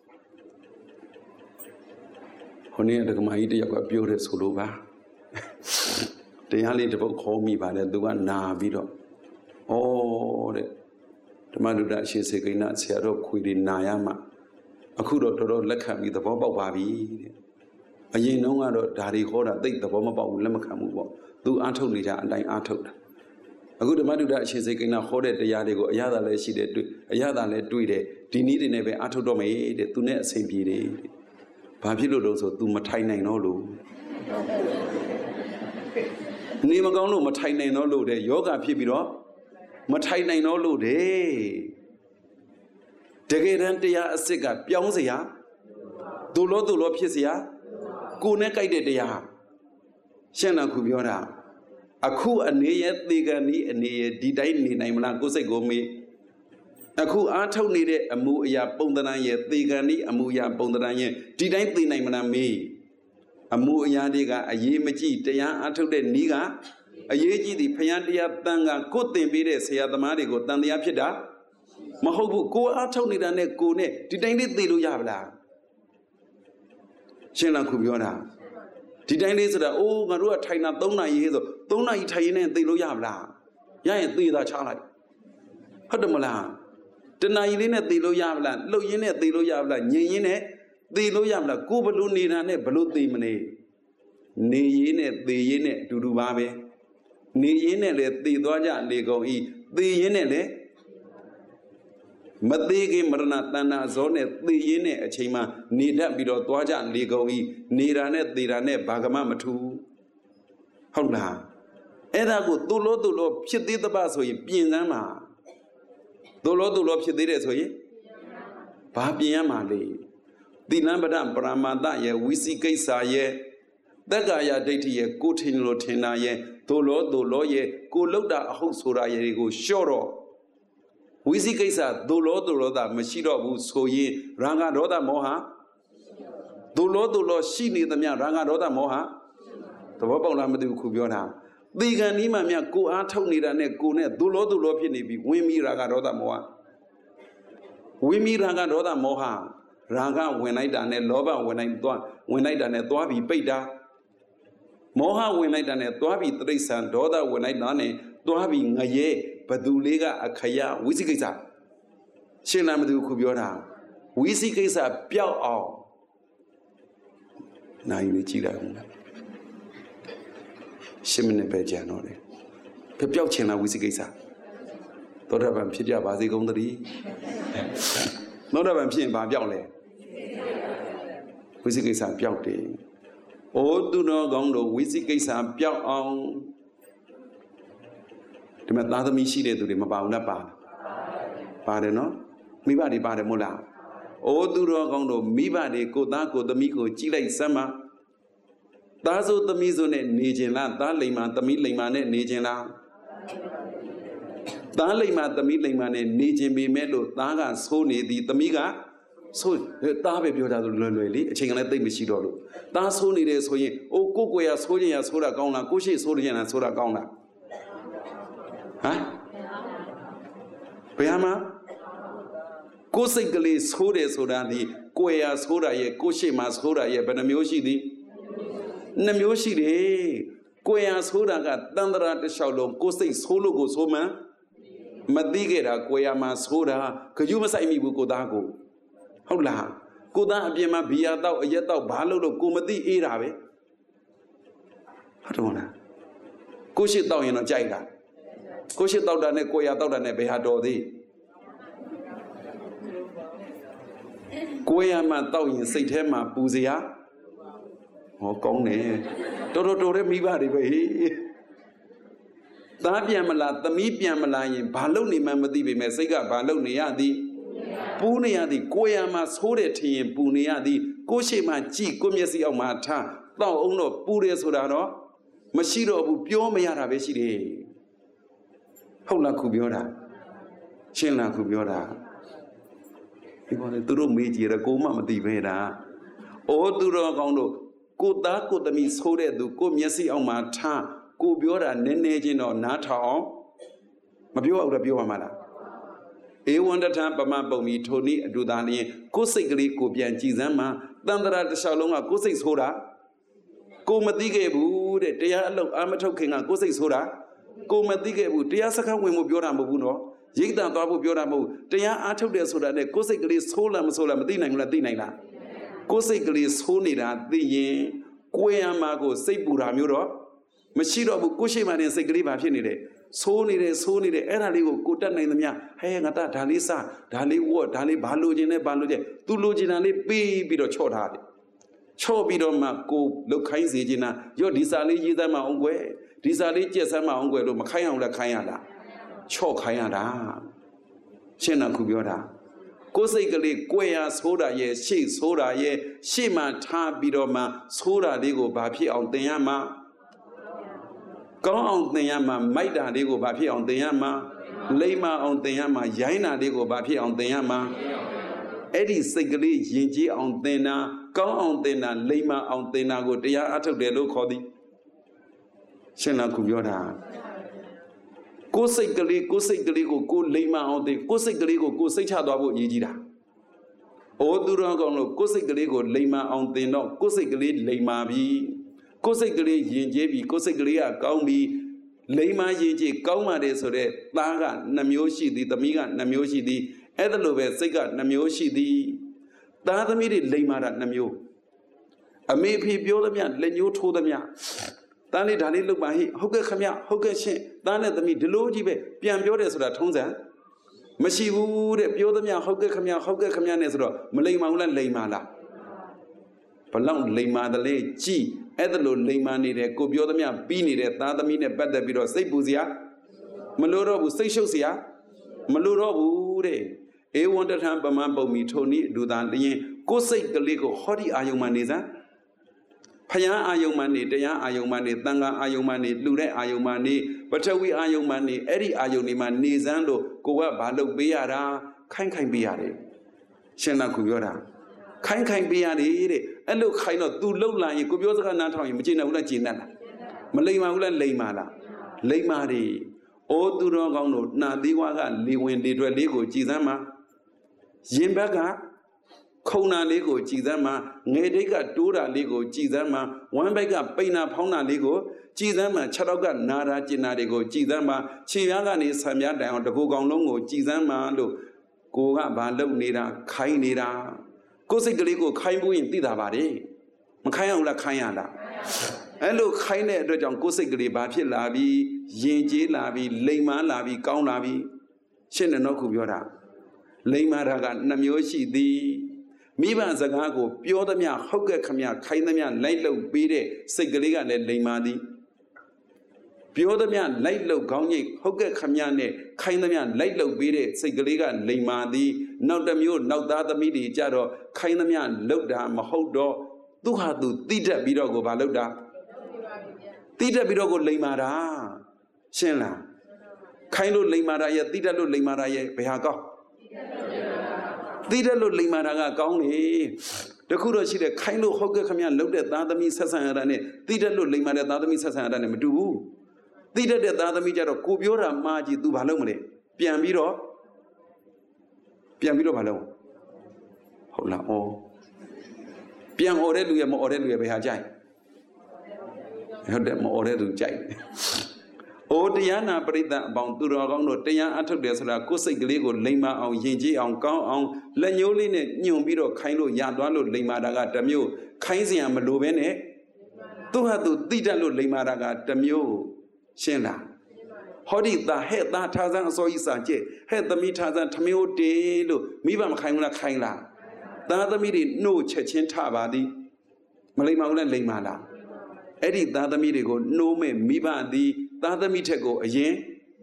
ဟိုနေ့ဒကမာကြီးတယောက်ကပြောတယ်ဆိုလို့ပါတရားလေးတစ်ပုတ်ခေါ်မိပါတယ်သူကနာပြီးတော့ဩတဲ့ဓမ္မဒုဒ္ဒအရှင်စေကိဏဆရာတော်ခွေတွေနာရမှအခုတော့တော်တော်လက်ခံပြီးသဘောပေါက်ပါပြီတဲ့အရင်တုန်းကတော့ဓာရီခေါ်တာသိသဘောမပေါက်ဘူးလက်မခံဘူးပေါ့သူအားထုတ်နေကြအတိုင်းအားထုတ်တာအခုဓမ္မဒုဒ္ဒအရှင်စေကိဏခေါ်တဲ့တရားတွေကိုအရသာလည်းရှိတယ်တွေ့အရသာလည်းတွေ့တယ်ဒီနည်းတွေနဲ့ပဲအားထုတ်တော့မယ်တဲ့သူနဲ့အဆင်ပြေတယ်တဲ့ဘာဖြစ်လို့လို့ဆို तू မထိုင်နိုင်တော့လို့နေမကောင်းလို့မထိုင်နိုင်တော့လို့တဲ့ယောဂဖြစ်ပြီးတော့မထိုင်နိုင်တော့လို့တဲ့တကယ်တမ်းတရားအစစ်ကပြောင်းစရာဒုလောဒုလောဖြစ်စရာကိုယ်နဲ့ကြိုက်တဲ့တရားရှင်းလားခုပြောတာအခုအနေရဲ့သေကံဤအနေရဲ့ဒီတိုင်းနေနိုင်မလားကိုယ်စိတ်ကိုမေးအခုအားထုတ်နေတဲ့အမှုအရာပုံသဏ္ဍာန်ရဲ့သေကံဤအမှုအရာပုံသဏ္ဍာန်ရဲ့ဒီတိုင်းသိနိုင်မလားမေးအမှုအရာတွေကအရေးမကြီးတရားအားထုတ်တဲ့ဤကအရေးကြီးသည်ဖယားတရားတန်ကကိုယ်သင်ပေးတဲ့ဆရာသမားတွေကိုတန်တရားဖြစ်တာမဟုတ်ဘူးကိုအားထုတ်နေတာနဲ့ကိုနဲ့ဒီတိုင်းလေးသိလို့ရပါလားရှင်းလားခုပြောတာဒီတိုင်းလေးဆိုတာအိုးငါတို့ကထိုင်တာသုံးနာရီဆိုသုံးနာရီထိုင်ရင်လည်းသိလို့ရပါလားရရင်သိတာချလိုက်ဟုတ်တယ်မလားတနာရီလေးနဲ့သိလို့ရပါလားလှုပ်ရင်းနဲ့သိလို့ရပါလားညင်ရင်းနဲ့သိလို့ရပါလားကိုဘလို့နေတာနဲ့ဘလို့သိမနေနေရင်းနဲ့သိရင်းနဲ့အတူတူပါပဲနေရင်းနဲ့လည်းသိသွားကြလေကုန်ဤသိရင်းနဲ့လည်းမသေးခင်မရဏတဏ္ဍာဇောနဲ့သိရင်းနဲ့အချိန်မှနေတတ်ပြီးတော့သွားကြလေကုန်ဤနေတာနဲ့သိတာနဲ့ဘာကမှမထူဟုတ်လားအဲ့ဒါကိုသူ့လို့သူ့လို့ဖြစ်သေးတပတ်ဆိုရင်ပြင်စမ်းပါသူ့လို့သူ့လို့ဖြစ်သေးတယ်ဆိုရင်ဘာပြင်ရမှာလဲသီလပဒပရမတ္တရဲ့ဝိသိကိစ္စရဲ့တက္ကာယဒိဋ္ဌိရဲ့ကိုထင်လို့ထင်တာရဲ့သူ့လို့သူ့လို့ရဲ့ကိုလောက်တာအဟုတ်ဆိုတာရဲ့ကိုလျှော့တော့ဝိသိကိစ္စဒုလောဒုလောတာမရှိတော့ဘူးဆိုရင်ရာဂဒေါသမောဟဒုလောဒုလောရှိနေသမျှရာဂဒေါသမောဟသဘောပေါက်လားမသိဘူးခုပြောတာသေကံဤမှမြကိုအားထုတ်နေတာနဲ့ကိုနဲ့ဒုလောဒုလောဖြစ်နေပြီဝင်ပြီးရာဂဒေါသမောဟဝင်ပြီးရာဂဒေါသမောဟရာဂဝင်လိုက်တာနဲ့လောဘဝင်လိုက်သွားဝင်လိုက်တာနဲ့သွားပြီးပိတ်တာမောဟဝင်လိုက်တာနဲ့သွားပြီးတိရစ္ဆာန်ဒေါသဝင်လိုက်တာနဲ့သွားပြီးငရဲဘသူလေးကအခရဝိသိကိစ္စရှင်းလားမသိဘူးခုပြောတာဝိသိကိစ္စပျောက်အောင်နိုင်နေကြည့်လိုက်ဦးမယ်ရှင်းမနေပဲကြံတော့တယ်ပျောက်ချင်လားဝိသိကိစ္စသောတာပန်ဖြစ်ကြပါစေကုန်သတည်းသောတာပန်ဖြစ်ရင်ဘာပျောက်လဲဝိသိကိစ္စပျောက်တယ်အိုးသူတော်ကောင်းတို့ဝိသိကိစ္စပျောက်အောင်ဒီမှာသားသမီးရှိတဲ့သူတွေမပါဘူးလားပါပါတယ်နော်မိဘတွေပါတယ်မို့လားအိုးသူတော်ကောင်းတို့မိဘတွေကိုသားကိုသမီးကိုကြည့်လိုက်စမ်းပါသားဆိုသမီးဆိုနဲ့နေခြင်းလားသားလိမ္မာသမီးလိမ္မာနဲ့နေခြင်းလားသားလိမ္မာသမီးလိမ္မာနဲ့နေခြင်းပေမဲ့လို့သားကဆိုးနေသည်သမီးကဆိုးသားပဲပြောတာဆိုလွယ်လွယ်လေးအချိန်ကလည်းသိမရှိတော့လို့သားဆိုးနေတယ်ဆိုရင်အိုးကိုကိုရဆိုးခြင်းရဆိုးတာကောင်းလားကိုရှိဆိုးခြင်းရဆိုးတာကောင်းလားဟမ်ဘယ်မှာကိုယ်စိတ်ကလေးဆိုးတယ်ဆိုတာဒီကိုယ်ရဆိုးတာရဲ့ကိုရှိမှဆိုးတာရဲ့ဘယ်နှမျိုးရှိသည်နှမျိုးရှိတယ်ကိုယ်ရဆိုးတာကတန်တရာတစ်လျှောက်လုံးကိုယ်စိတ်ဆိုးလို့ကိုဆိုးမှန်မသိခဲ့တာကိုယ်ရမှာဆိုးတာခရုမဆိုင်မိဘူးကိုသားကိုဟုတ်လားကိုသားအပြင်မှာဘီယာတော့အရက်တော့ဘာလို့လို့ကိုမသိအေးတာပဲဟုတ်တယ်မလားကိုရှိတော့ရင်တော့ကြိုက်တာကိုရှိတော့တာနဲ့ကိုရတော့တာနဲ့ဘယ်ဟာတော်သေးကိုရမှာတော့ရင်စိတ်ထဲမှာပူစရာဟောကောင်းတယ်တော်တော်တော်တဲ့မိဘတွေပဲသားပြန်မလားသမီးပြန်မလားရင်ဘာလို့နေမှမသိပေမဲ့စိတ်ကဘာလို့နေရသည်ပူနေရသည်ကိုရမှာဆိုးတယ်ထင်ရင်ပူနေရသည်ကိုရှိမှကြည့်ကိုမျက်စိအောက်မှာထားတော့အောင်တော့ပူတယ်ဆိုတာတော့မရှိတော့ဘူးပြောမရတာပဲရှိတယ်ဟုတ်လားခုပြောတာရှင်းလားခုပြောတာဒီပေါ်လေသူတို့မေးကြည့်ရကိုမှမသိပဲတာအိုးသူတော်ကောင်းတို့ကိုသားကိုသမီးဆိုးတဲ့သူကိုမျက်စိအောက်မှာထားကိုပြောတာနည်းနည်းချင်းတော့နားထောင်မပြောအောင်တော့ပြောပါမလားဧဝံတထပမပုံမီထိုနည်းအတူသာလျင်ကိုယ်စိတ်ကလေးကိုပြန်ကြည်စမ်းမှတန်တရာတစ်လျှောက်လုံးကကိုယ်စိတ်ဆိုးတာကိုမသိခဲ့ဘူးတဲ့တရားအလုပ်အာမထုတ်ခင်ကကိုယ်စိတ်ဆိုးတာကိုမသိခဲ့ဘူးတရားစခန်းဝင်မှုပြောတာမဟုတ်ဘူးနော်ရိတ်တန်သွားဖို့ပြောတာမဟုတ်တရားအားထုတ်တယ်ဆိုတာနဲ့ကိုယ်စိတ်ကလေးဆိုးလားမဆိုးလားမသိနိုင်ဘူးလားသိနိုင်လားကိုယ်စိတ်ကလေးဆိုးနေတာသိရင်ကိုယ်ရမှာကိုစိတ်ပူတာမျိုးတော့မရှိတော့ဘူးကိုယ်ရှိမှနေစိတ်ကလေးဘာဖြစ်နေလဲဆိုးနေတယ်ဆိုးနေတယ်အဲ့ဒါလေးကိုကိုတက်နိုင်သမျှဟဲငါတဒါလေးစဒါလေးဝတ်ဒါလေးဘာလိုချင်လဲဘာလိုချင်သူလိုချင်တာလေးပေးပြီးတော့ချော့ထားတယ်ချော့ပြီးတော့မှကိုလုတ်ခိုင်းစေချင်တာရော့ဒီစာလေးရေးသမ်းမအောင်ကွယ်ဒီစာလေးကြက်စမ်းမအောင်ကွယ်လို့မခိုင်းအောင်လည်းခိုင်းရတာချော့ခိုင်းရတာရှင်းတာခုပြောတာကိုယ်စိတ်ကလေးကိုယ်ရဆိုးတာရဲ့ရှေ့ဆိုးတာရဲ့ရှေ့မှထားပြီးတော့မှဆိုးတာလေးကိုဘာဖြစ်အောင်သင်ရမှာကောင်းအောင်သင်ရမှာမိုက်တာလေးကိုဘာဖြစ်အောင်သင်ရမှာလိမ္မာအောင်သင်ရမှာရိုင်းတာလေးကိုဘာဖြစ်အောင်သင်ရမှာအဲ့ဒီစိတ်ကလေးယဉ်ကျေးအောင်သင်တာကောင်းအောင်သင်တာလိမ္မာအောင်သင်တာကိုတရားအထုတ်တယ်လို့ခေါ်သည်ရှင်းလားခုပြောတာကိုယ်စိတ်ကလေးကိုယ်စိတ်ကလေးကိုကိုလိမ္မာအောင်သင်ကိုယ်စိတ်ကလေးကိုကိုစိတ်ချသွားဖို့ရည်ကြီးတာဩသူတော်ကောင်းလို့ကိုယ်စိတ်ကလေးကိုလိမ္မာအောင်သင်တော့ကိုယ်စိတ်ကလေးလိမ္မာပြီးကိုယ်စိတ်ကလေးယဉ်ကျေးပြီးကိုယ်စိတ်ကလေးကကောင်းပြီးလိမ္မာယဉ်ကျေးကောင်းပါတယ်ဆိုတဲ့သားကနှမျိုးရှိသည်သမီးကနှမျိုးရှိသည်အဲ့ဒါလိုပဲစိတ်ကနှမျိုးရှိသည်သားသမီးတွေလိမ္မာတာနှမျိုးအမေဖေပြောသမျှလက်ညှိုးထိုးသမျှသားလေးဒါလေးလုပ်ပါဟိဟုတ်ကဲ့ခမဟုတ်ကဲ့ရှင်သားနဲ့သမီးဒီလိုကြီးပဲပြန်ပြောတယ်ဆိုတာထုံးစံမရှိဘူးတဲ့ပြောသမျှဟုတ်ကဲ့ခမဟုတ်ကဲ့ခမနဲ့ဆိုတော့မလိမ္မာဘူးလားလိမ္မာလားဘလောက်လိမ္မာတယ်လေကြည်အဲ့ဒါလိုလိမ္မာနေတယ်ကိုပြောသမျှပြီးနေတဲ့သားသမီးနဲ့ပတ်သက်ပြီးတော့စိတ်ပူစရာမလိုတော့ဘူးစိတ်ရှုပ်စရာမလိုတော့ဘူးတဲ့ဧဝံတထံပမပုံမီထိုနည်းအတူသာလျင်ကိုယ်စိတ်ကလေးကိုဟောဒီအာယုံမှနေစမ်းဖယားအာယုံမှနေတရားအာယုံမှနေသံဃာအာယုံမှနေလှူတဲ့အာယုံမှနေပထဝီအာယုံမှနေအဲ့ဒီအာယုံတွေမှနေစမ်းလို့ကိုကဘာလုပ်ပေးရတာခိုင်းခိုင်းပေးရတယ်ရှင်သာခုပြောတာခိုင်းခိုင်းပေးရတယ်တဲ့အဲ့လိုခိုင်းတော့ तू လှုပ်လာရင်ကိုပြောစကားနားထောင်ရင်မကျေနပ်ဘူးလားကျေနပ်လားမလိမ္မာဘူးလားလိမ္မာလားလိမ္မာတယ်အိုးသူတော်ကောင်းတို့နှာသေးဝါကလေဝင်လေထွက်လေးကိုကြည်စမ်းမှာရင်ဘက်ကခုံနာလေးကိုကြည်စမ်းမှာငယ်တိတ်ကတိုးတာလေးကိုကြည်စမ်းမှာဝမ်းဘက်ကပိန်နာဖောင်းတာလေးကိုကြည်စမ်းမှာခြေထောက်ကနာတာကျင်နာတွေကိုကြည်စမ်းမှာခြေပြားကနေဆံပြားတိုင်အောင်တကူကောင်လုံးကိုကြည်စမ်းမှာလို့ကိုကဘာလုပ်နေတာခိုင်းနေတာကိုယ်စိတ်ကလေးကိုခိုင်းဖို့ရင်သိတာပါတယ်မခိုင်းအောင်လားခိုင်းရလားအဲ့လိုခိုင်းတဲ့အတွက်ကြောင့်ကိုယ်စိတ်ကလေးဘာဖြစ်လာပြီးယဉ်ကျေးလာပြီးလိမ္မာလာပြီးကောင်းလာပြီးရှင်းတယ်နော်ခုပြောတာလိမ္မာတာကနှမျိုးရှိသည်မိဘစကားကိုပြောသမျှဟုတ်ကဲ့ခမခိုင်းသမျှလိုက်လုပ်ပေးတဲ့စိတ်ကလေးကလည်းလိမ္မာသည်ပြောသမျှလိုက်လုပ်ခေါင်းညိတ်ဟုတ်ကဲ့ခမနဲ့ခိုင်းသမျှလိုက်လုပ်ပေးတဲ့စိတ်ကလေးကလိမ္မာသည်နောက်တစ်မျိုးနောက်သားသမီးတွေကြတော့ခိုင်းသမျှလုပ်တာမဟုတ်တော့သူဟာသူတိတက်ပြီးတော့ကိုဘာလုပ်တာတိတက်ပြီးတော့ကိုလိမ္မာတာရှင်းလားခိုင်းလို့လိမ္မာတာရဲ့တိတက်လို့လိမ္မာတာရဲ့ဘယ်ဟာကောင်းတိတက်လို့လိမ္မာတာကကောင်းလေတခုတော့ရှိတယ်ခိုင်းလို့ဟုတ်ကဲ့ခမလှုပ်တဲ့သားသမီးဆက်ဆံရတာနဲ့တိတက်လို့လိမ္မာတဲ့သားသမီးဆက်ဆံရတာနဲ့မတူဘူးတိတက်တဲ့သားသမီးကြတော့ကိုပြောတာမှားကြည့် तू ဘာလုပ်မလဲပြန်ပြီးတော့ပြန်ပြီးတော့ဘာလုပ်ဟုတ်လားဩပြန်អော်တဲ့လူရဲ့မអော်တဲ့လူရဲ့ဘယ်ဟာကြိုက်ဟုတ်တယ်မអော်တဲ့လူကြိုက်တယ်အိုတရားနာပရိသတ်အပေါင်းသူတော်ကောင်းတို့တရားအထုတ်တယ်ဆိုတာကိုယ်စိတ်ကလေးကိုလိမ္မာအောင်ယဉ်ကျေးအောင်ကောင်းအောင်လက်ညှိုးလေးနဲ့ညှုံပြီးတော့ခိုင်းလို့ရသွားလို့လိမ္မာတာကတစ်မျိုးခိုင်းစရာမလိုပဲနဲ့သူဟာသူသိတတ်လို့လိမ္မာတာကတစ်မျိုးရှင်းလားဟောဒီသားဟဲ့သားထားစမ်းအစောကြီးစာကျက်ဟဲ့သမီးထားစမ်းထမျိုးတေးလို့မိဘမခိုင်းဘူးလားခိုင်းလားသားသမီးတွေနှုတ်ချက်ချင်းထပါသည်မလိမ္မာဘူးလားလိမ္မာလားအဲ့ဒီသားသမီးတွေကိုနှိုးမဲ့မိဘသည်သားသမီးထက်ကိုအရင်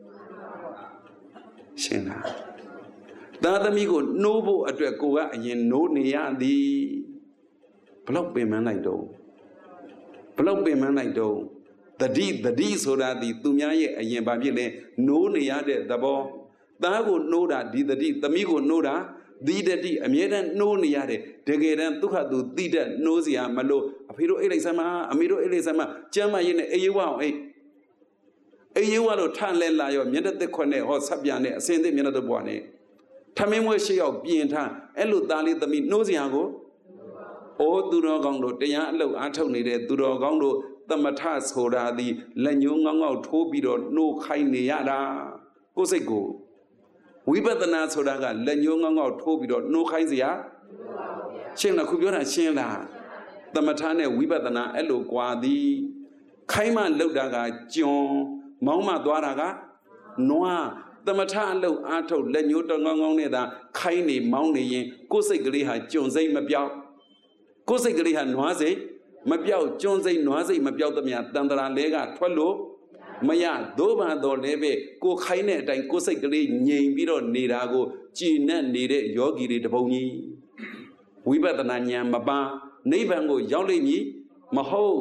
ရှင်းလားသားသမီးကိုနှိုးဖို့အတွက်ကိုကအရင်နှိုးနေရသည်ဘလောက်ပင်ပန်းလိုက်တော့ဘလောက်ပင်ပန်းလိုက်တော့တတိတတိဆိုတာဒီသူများရဲ့အရင်ဘာဖြစ်လဲနိုးနေရတဲ့သဘောသားကိုနှိုးတာဒီတတိသမီးကိုနှိုးတာဒီတတိအမြဲတမ်းနှိုးနေရတယ်တကယ်တမ်းဒုက္ခသူတိတဲ့နှိုးစရာမလို့အဖေတို့အိတ်လိုက်စမ်းမအမေတို့အိတ်လိုက်စမ်းမကျမ်းမရင်းနဲ့အေးဝအောင်အိတ်အေးရဝါလို့ထလဲလာရောမျက်သက်ခွနဲ့ဟောဆက်ပြန်နဲ့အစင်းသိမျက်နှာတော့ဘွားနဲ့ထမင်းမွေးရှိရောက်ပြင်ထအဲ့လိုသားလေးသမီးနှိုးစရာကိုအိုးသူတော်ကောင်းတို့တရားအလုပ်အားထုတ်နေတဲ့သူတော်ကောင်းတို့သမထဆိုတာသည်လက်ညှိုးငေါငေါထိုးပြီးတော့နှိုးခိုင်းနေရတာကိုယ်စိတ်ကိုဝိပဿနာဆိုတာကလက်ညှိုးငေါငေါထိုးပြီးတော့နှိုးခိုင်းစရာရှင်းလားခုပြောတာရှင်းလားသမထနဲ့ဝိပဿနာအဲ့လိုကွာသည်ခိုင်းမှလောက်တာကကျွန်းမောင်းမှသွားတာကနွားသမထအလုပ်အားထုတ်လက်ညှိုးတငေါငေါနဲ့သာခိုင်းနေမောင်းနေရင်ကိုယ်စိတ်ကလေးဟာကျွန်းစိတ်မပြောက်ကိုယ်စိတ်ကလေးဟာနွားစိတ်မပြောက်ကျွန်းစိတ်နွားစိတ်မပြောက်သမျှတန်တရာလဲကထွက်လို့မရသို့ပါတော့လည်းပဲကိုခိုင်းတဲ့အတိုင်းကိုယ်စိတ်ကလေးငြိမ်ပြီးတော့နေတာကိုကြည်နဲ့နေတဲ့ယောဂီတွေတပုံကြီးဝိပဿနာဉာဏ်မပါနိဗ္ဗာန်ကိုရောက်လိမ့်မည်မဟုတ်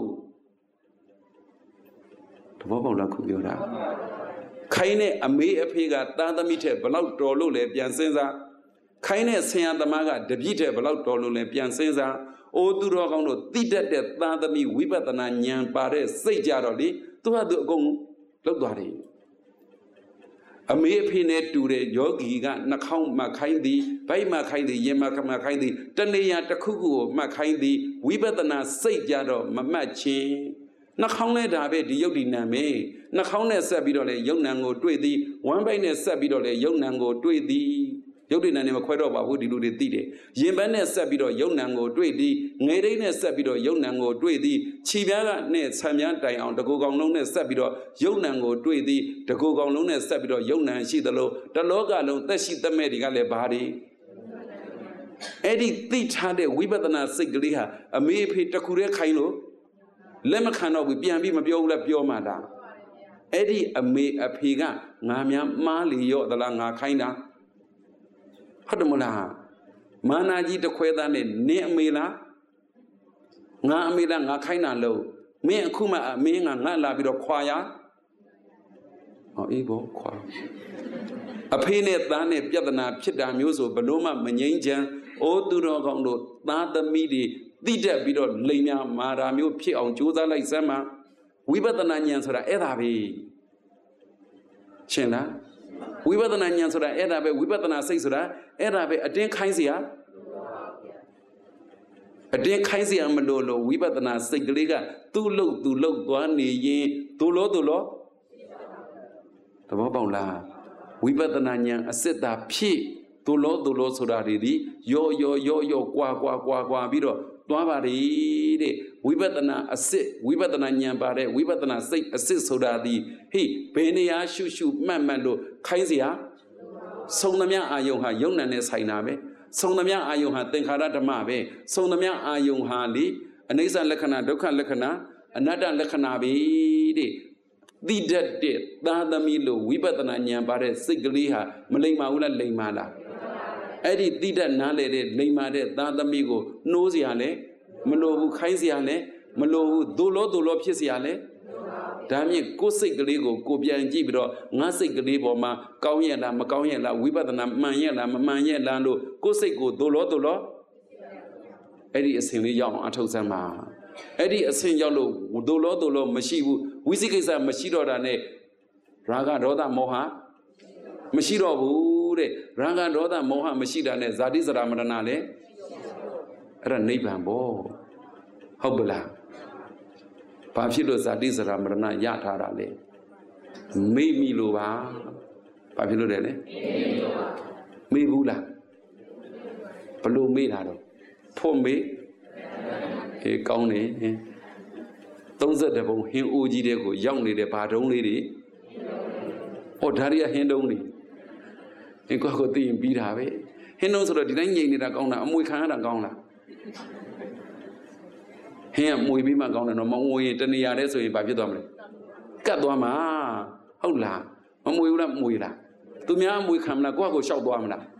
တဘောပေါက်လားခုပြောတာခိုင်းတဲ့အမေအဖေကသားသမီးထက်ဘလောက်တော်လို့လဲပြန်စဉ်းစားခိုင်းတဲ့ဆရာသမားကတပည့်ထက်ဘလောက်တော်လို့လဲပြန်စဉ်းစားအိုးသူတော်ကောင်းတို့တိတတ်တဲ့သားသမီးဝိပဿနာဉာဏ်ပါတဲ့စိတ်ကြတော့လေသူကသူအကုန်လောက်သွားတယ်အမေအဖေနဲ့တူတဲ့ယောဂီကနှာခေါင်းမှခိုင်းသည်ဗိုက်မှခိုင်းသည်ရင်မှမှခိုင်းသည်တဏှာတစ်ခုခုကိုမှခိုင်းသည်ဝိပဿနာစိတ်ကြတော့မမှတ်ချင်းနှာခေါင်းနဲ့ဒါပဲဒီယုတ်ဒီနံပဲနှာခေါင်းနဲ့ဆက်ပြီးတော့လေယုတ်နံကိုတွေ့သည်ဝမ်းပိုက်နဲ့ဆက်ပြီးတော့လေယုတ်နံကိုတွေ့သည်ယုတ်ဒီနံနဲ့မခွဲတော့ပါဘူးဒီလူတွေသိတယ်ရင်ပန်းနဲ့ဆက်ပြီးတော့ယုတ်နံကိုတွေ့သည်ငယ်တိတ်နဲ့ဆက်ပြီးတော့ယုတ်နံကိုတွေ့သည်ခြေပြားကနဲ့ဆံပြားတိုင်အောင်တကူကောင်လုံးနဲ့ဆက်ပြီးတော့ယုတ်နံကိုတွေ့သည်တကူကောင်လုံးနဲ့ဆက်ပြီးတော့ယုတ်နံရှိသလိုတလောကလုံးသက်ရှိသက်မဲ့တွေကလည်းဘာတွေအဲ့ဒီသိထားတဲ့ဝိပဿနာစိတ်ကလေးဟာအမေအဖေတခုတည်းခိုင်းလို့လက်မခံတော့ဘူးပြန်ပြီးမပြောဘူးလားပြောမှလားအဲ့ဒီအမေအဖေကငါများမှားလေရော့သလားငါခိုင်းတာဟုတ်တယ်မလားမာနာကြီးတခွဲသားနဲ့နင်းအမေလားငါအမေလားငါခိုင်းတာလို့မင်းအခုမှအမင်းကငါလာပြီးတော့ခွာရဟောအေးဘောခွာအဖေနဲ့သားနဲ့ပြဿနာဖြစ်တာမျိုးဆိုဘလို့မှမငြိမ်းချမ်းအိုးသူတော်ကောင်းတို့သားသမီးတွေတိတက်ပြီးတော့လိမ်များမာတာမျိုးဖြစ်အောင်ကြိုးစားလိုက်စမ်းမှာဝိပဿနာဉာဏ်ဆိုတာအဲ့ဒါပဲရှင်းလားဝိပဿနာဉာဏ်ဆိုတာအဲ့ဒါပဲဝိပဿနာစိတ်ဆိုတာအဲ့ဒါပဲအတင်းခိုင်းเสียအတင်းခိုင်းเสียမလို့လို့ဝိပဿနာစိတ်ကလေးကသူ့လို့သူ့လို့သွားနေရင်သူ့လို့သူ့လို့သဘောပေါက်လားဝိပဿနာဉာဏ်အစစ်တာဖြစ်သူ့လို့သူ့လို့ဆိုတာတွေဒီရောရောရောရောကွာကွာကွာကွာပြီးတော့သွားပါလေတဲ့ဝိပဿနာအစစ်ဝိပဿနာဉာဏ်ပါတဲ့ဝိပဿနာစိတ်အစစ်ဆိုတာဒီဟိဘယ်နေရာရှုရှုမှတ်မှတ်လို့ခိုင်းเสียဆုံးသမျှအာယုံဟာယုံနံနဲ့ဆိုင်တာပဲဆုံးသမျှအာယုံဟာသင်္ခါရဓမ္မပဲဆုံးသမျှအာယုံဟာလေအနိစ္စလက္ခဏာဒုက္ခလက္ခဏာအနတ္တလက္ခဏာပဲတဲ့သိတတ်တဲ့သာသမီလို့ဝိပဿနာဉာဏ်ပါတဲ့စိတ်ကလေးဟာမလိမ္မာဘူးလားလိမ္မာလားအဲ့ဒီသိတတ်နားလေတဲ့လိမ္မာတဲ့သာသမီကိုနှိုးเสียလဲမလိုဘူးခိုင်းเสียလဲမလိုဘူးဒုလောဒုလောဖြစ်เสียလဲဒါမြင့်ကိုယ်စိတ်ကလေးကိုကိုပြန်ကြည့်ပြီးတော့ငါစိတ်ကလေးပေါ်မှာကောင်းရဲ့လားမကောင်းရဲ့လားဝိပဿနာမှန်ရဲ့လားမမှန်ရဲ့လားလို့ကိုယ်စိတ်ကိုဒုလောဒုလောအဲ့ဒီအစဉ်လေးရောက်အောင်အထောက်ဆန်းပါအဲ့ဒီအစဉ်ရောက်လို့ဒုလောဒုလောမရှိဘူးဝိသိကိစ္စမရှိတော့တာနဲ့ရာဂဒေါသမောဟမရှိတော့ဘူးတဲ့ရာဂဒေါသမောဟမရှိတာနဲ့ဇာတိဇရာမရဏလည်းအဲ့ဒါနိဗ္ဗာန်ပေါ့ဟုတ်ပလားဘာဖြစ်လို့ဇာတိဇရာမရဏရထားတာလဲမေ့မိလို့ပါဘာဖြစ်လို့လဲလဲမေ့ဘူးလားဘလို့မေ့တာတော့ဖို့မေ့အေးကောင်းနေသုံးဆယ့်တပုံဟင်းအိုးကြီးတဲ့ကိုရောက်နေတဲ့ဘာတုံးလေးတွေဟောဒါတွေကဟင်းတုံးတွေအင်းကိုကိုသိရင်ပြီးတာပဲဟင်းတုံးဆိုတော့ဒီတိုင်းငြိမ်နေတာကောင်းတာအမွေခံရတာကောင်းလားဟင်းကမွေပြီးမှကောင်းတယ်နော်မမွေရင်တနေရာတည်းဆိုရင်ဘာဖြစ်သွားမလဲကတ်သွားမှာဟုတ်လားမမွေဘူးလားမွေလားသူများအမွေခံမလားကိုယ့်ကိုရှောက်သွားမလား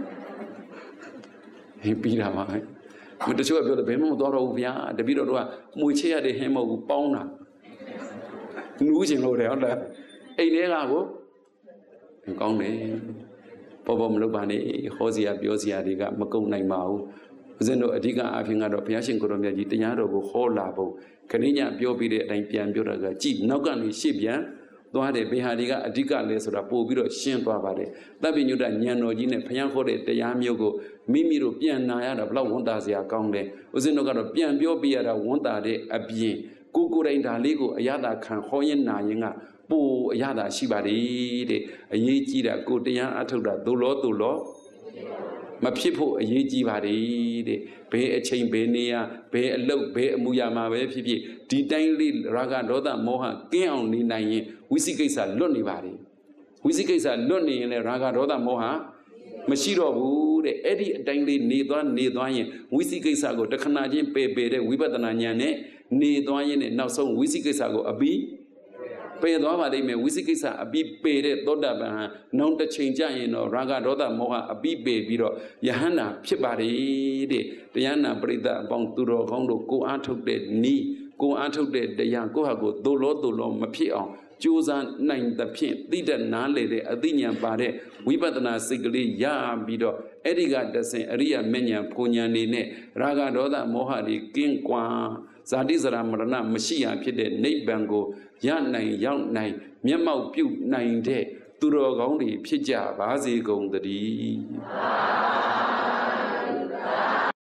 ဟင်းပြီးတာပါမတချို့ကပြောတယ်ဘယ်မှမသွားတော့ဘူးဗျာတပည့်တော်တို့ကမွေချရတဲ့ဟင်းမဟုတ်ဘူးပေါင်းတာနူးချင်လို့တယ်ဟုတ်လားအိမ်ထဲကကိုကောင်းတယ်ပေါ်ပေါ်မလုပ်ပါနဲ့ဟောစီရပြောစီရတွေကမကုန်နိုင်ပါဘူးဦးဇင်းတို့အဓိကအဖြစ်ကတော့ဘုရားရှင်ကိုရောမြတ်ကြီးတရားတော်ကိုဟောလာဖို့ခဏညပြောပြီးတဲ့အတိုင်းပြန်ပြောတာကကြည်နောက်ကနေရှေ့ပြန်သွားတယ်ဘယ်ဟာတွေကအဓိကလဲဆိုတာပို့ပြီးတော့ရှင်းသွားပါတယ်တပ်ပိညုတဉာဏ်တော်ကြီးနဲ့ဖျားခေါ်တဲ့တရားမျိုးကိုမိမိတို့ပြန်နာရတာဘလောက်ဝန်တာစရာကောင်းတယ်ဦးဇင်းတို့ကတော့ပြန်ပြောပြရတာဝန်တာတဲ့အပြင်ကိုကိုယ်တိုင်ဒါလေးကိုအရသာခံဟောရင်နာရင်ကပိုအရသာရှိပါတယ်တဲ့အရေးကြီးတာကိုတရားအထုတ်တာသို့လောသို့လောမဖြစ်ဖို့အရေးကြီးပါတယ်တဲ့ဘယ်အချိန်ဘယ်နေရာဘယ်အလုပ်ဘယ်အမှုရာမှာပဲဖြစ်ဖြစ်ဒီတိုင်းလေးရာဂဒေါသမောဟကင်းအောင်နေနိုင်ရင်ဝိသိကိစ္စလွတ်နေပါတယ်ဝိသိကိစ္စလွတ်နေရင်လည်းရာဂဒေါသမောဟမရှိတော့ဘူးတဲ့အဲ့ဒီအတိုင်းလေးနေသွားနေသွားရင်ဝိသိကိစ္စကိုတခဏချင်းပယ်ပယ်တဲ့ဝိပဿနာဉာဏ်နဲ့နေသွားရင်လည်းနောက်ဆုံးဝိသိကိစ္စကိုအပြီးပယ်သွားပါလိမ့်မယ်ဝိသိကိစ္စအပြီးပယ်တဲ့သောတာပန်ဟာနောက်တစ်ချိန်ကျရင်တော့ရာဂဒေါသမောဟအပြီးပယ်ပြီးတော့ယဟန္တာဖြစ်ပါတယ်တဲ့တရားနာပရိသတ်အပေါင်းသူတော်ကောင်းတို့ကိုအားထုတ်တဲ့နီးကိုအားထုတ်တဲ့တရားကိုဟာကိုသို့လောသို့လောမဖြစ်အောင်ကြိုးစားနိုင်သဖြင့်သိတတ်နားလေတဲ့အသိဉာဏ်ပါတဲ့ဝိပဿနာစိတ်ကလေးရပြီးတော့အဲ့ဒီကတဆင်အရိယာမေဉဏ်ဖွဉဏ်နေနဲ့ရာဂဒေါသမောဟတွေကင်းကွာဇာတိဇရာမရဏမရှိရဖြစ်တဲ့နိဗ္ဗာန်ကိုရနိုင်ရောက်နိုင်မျက်မှောက်ပြုနိုင်တဲ့သူတော်ကောင်းတွေဖြစ်ကြပါစေကုန်သတည်း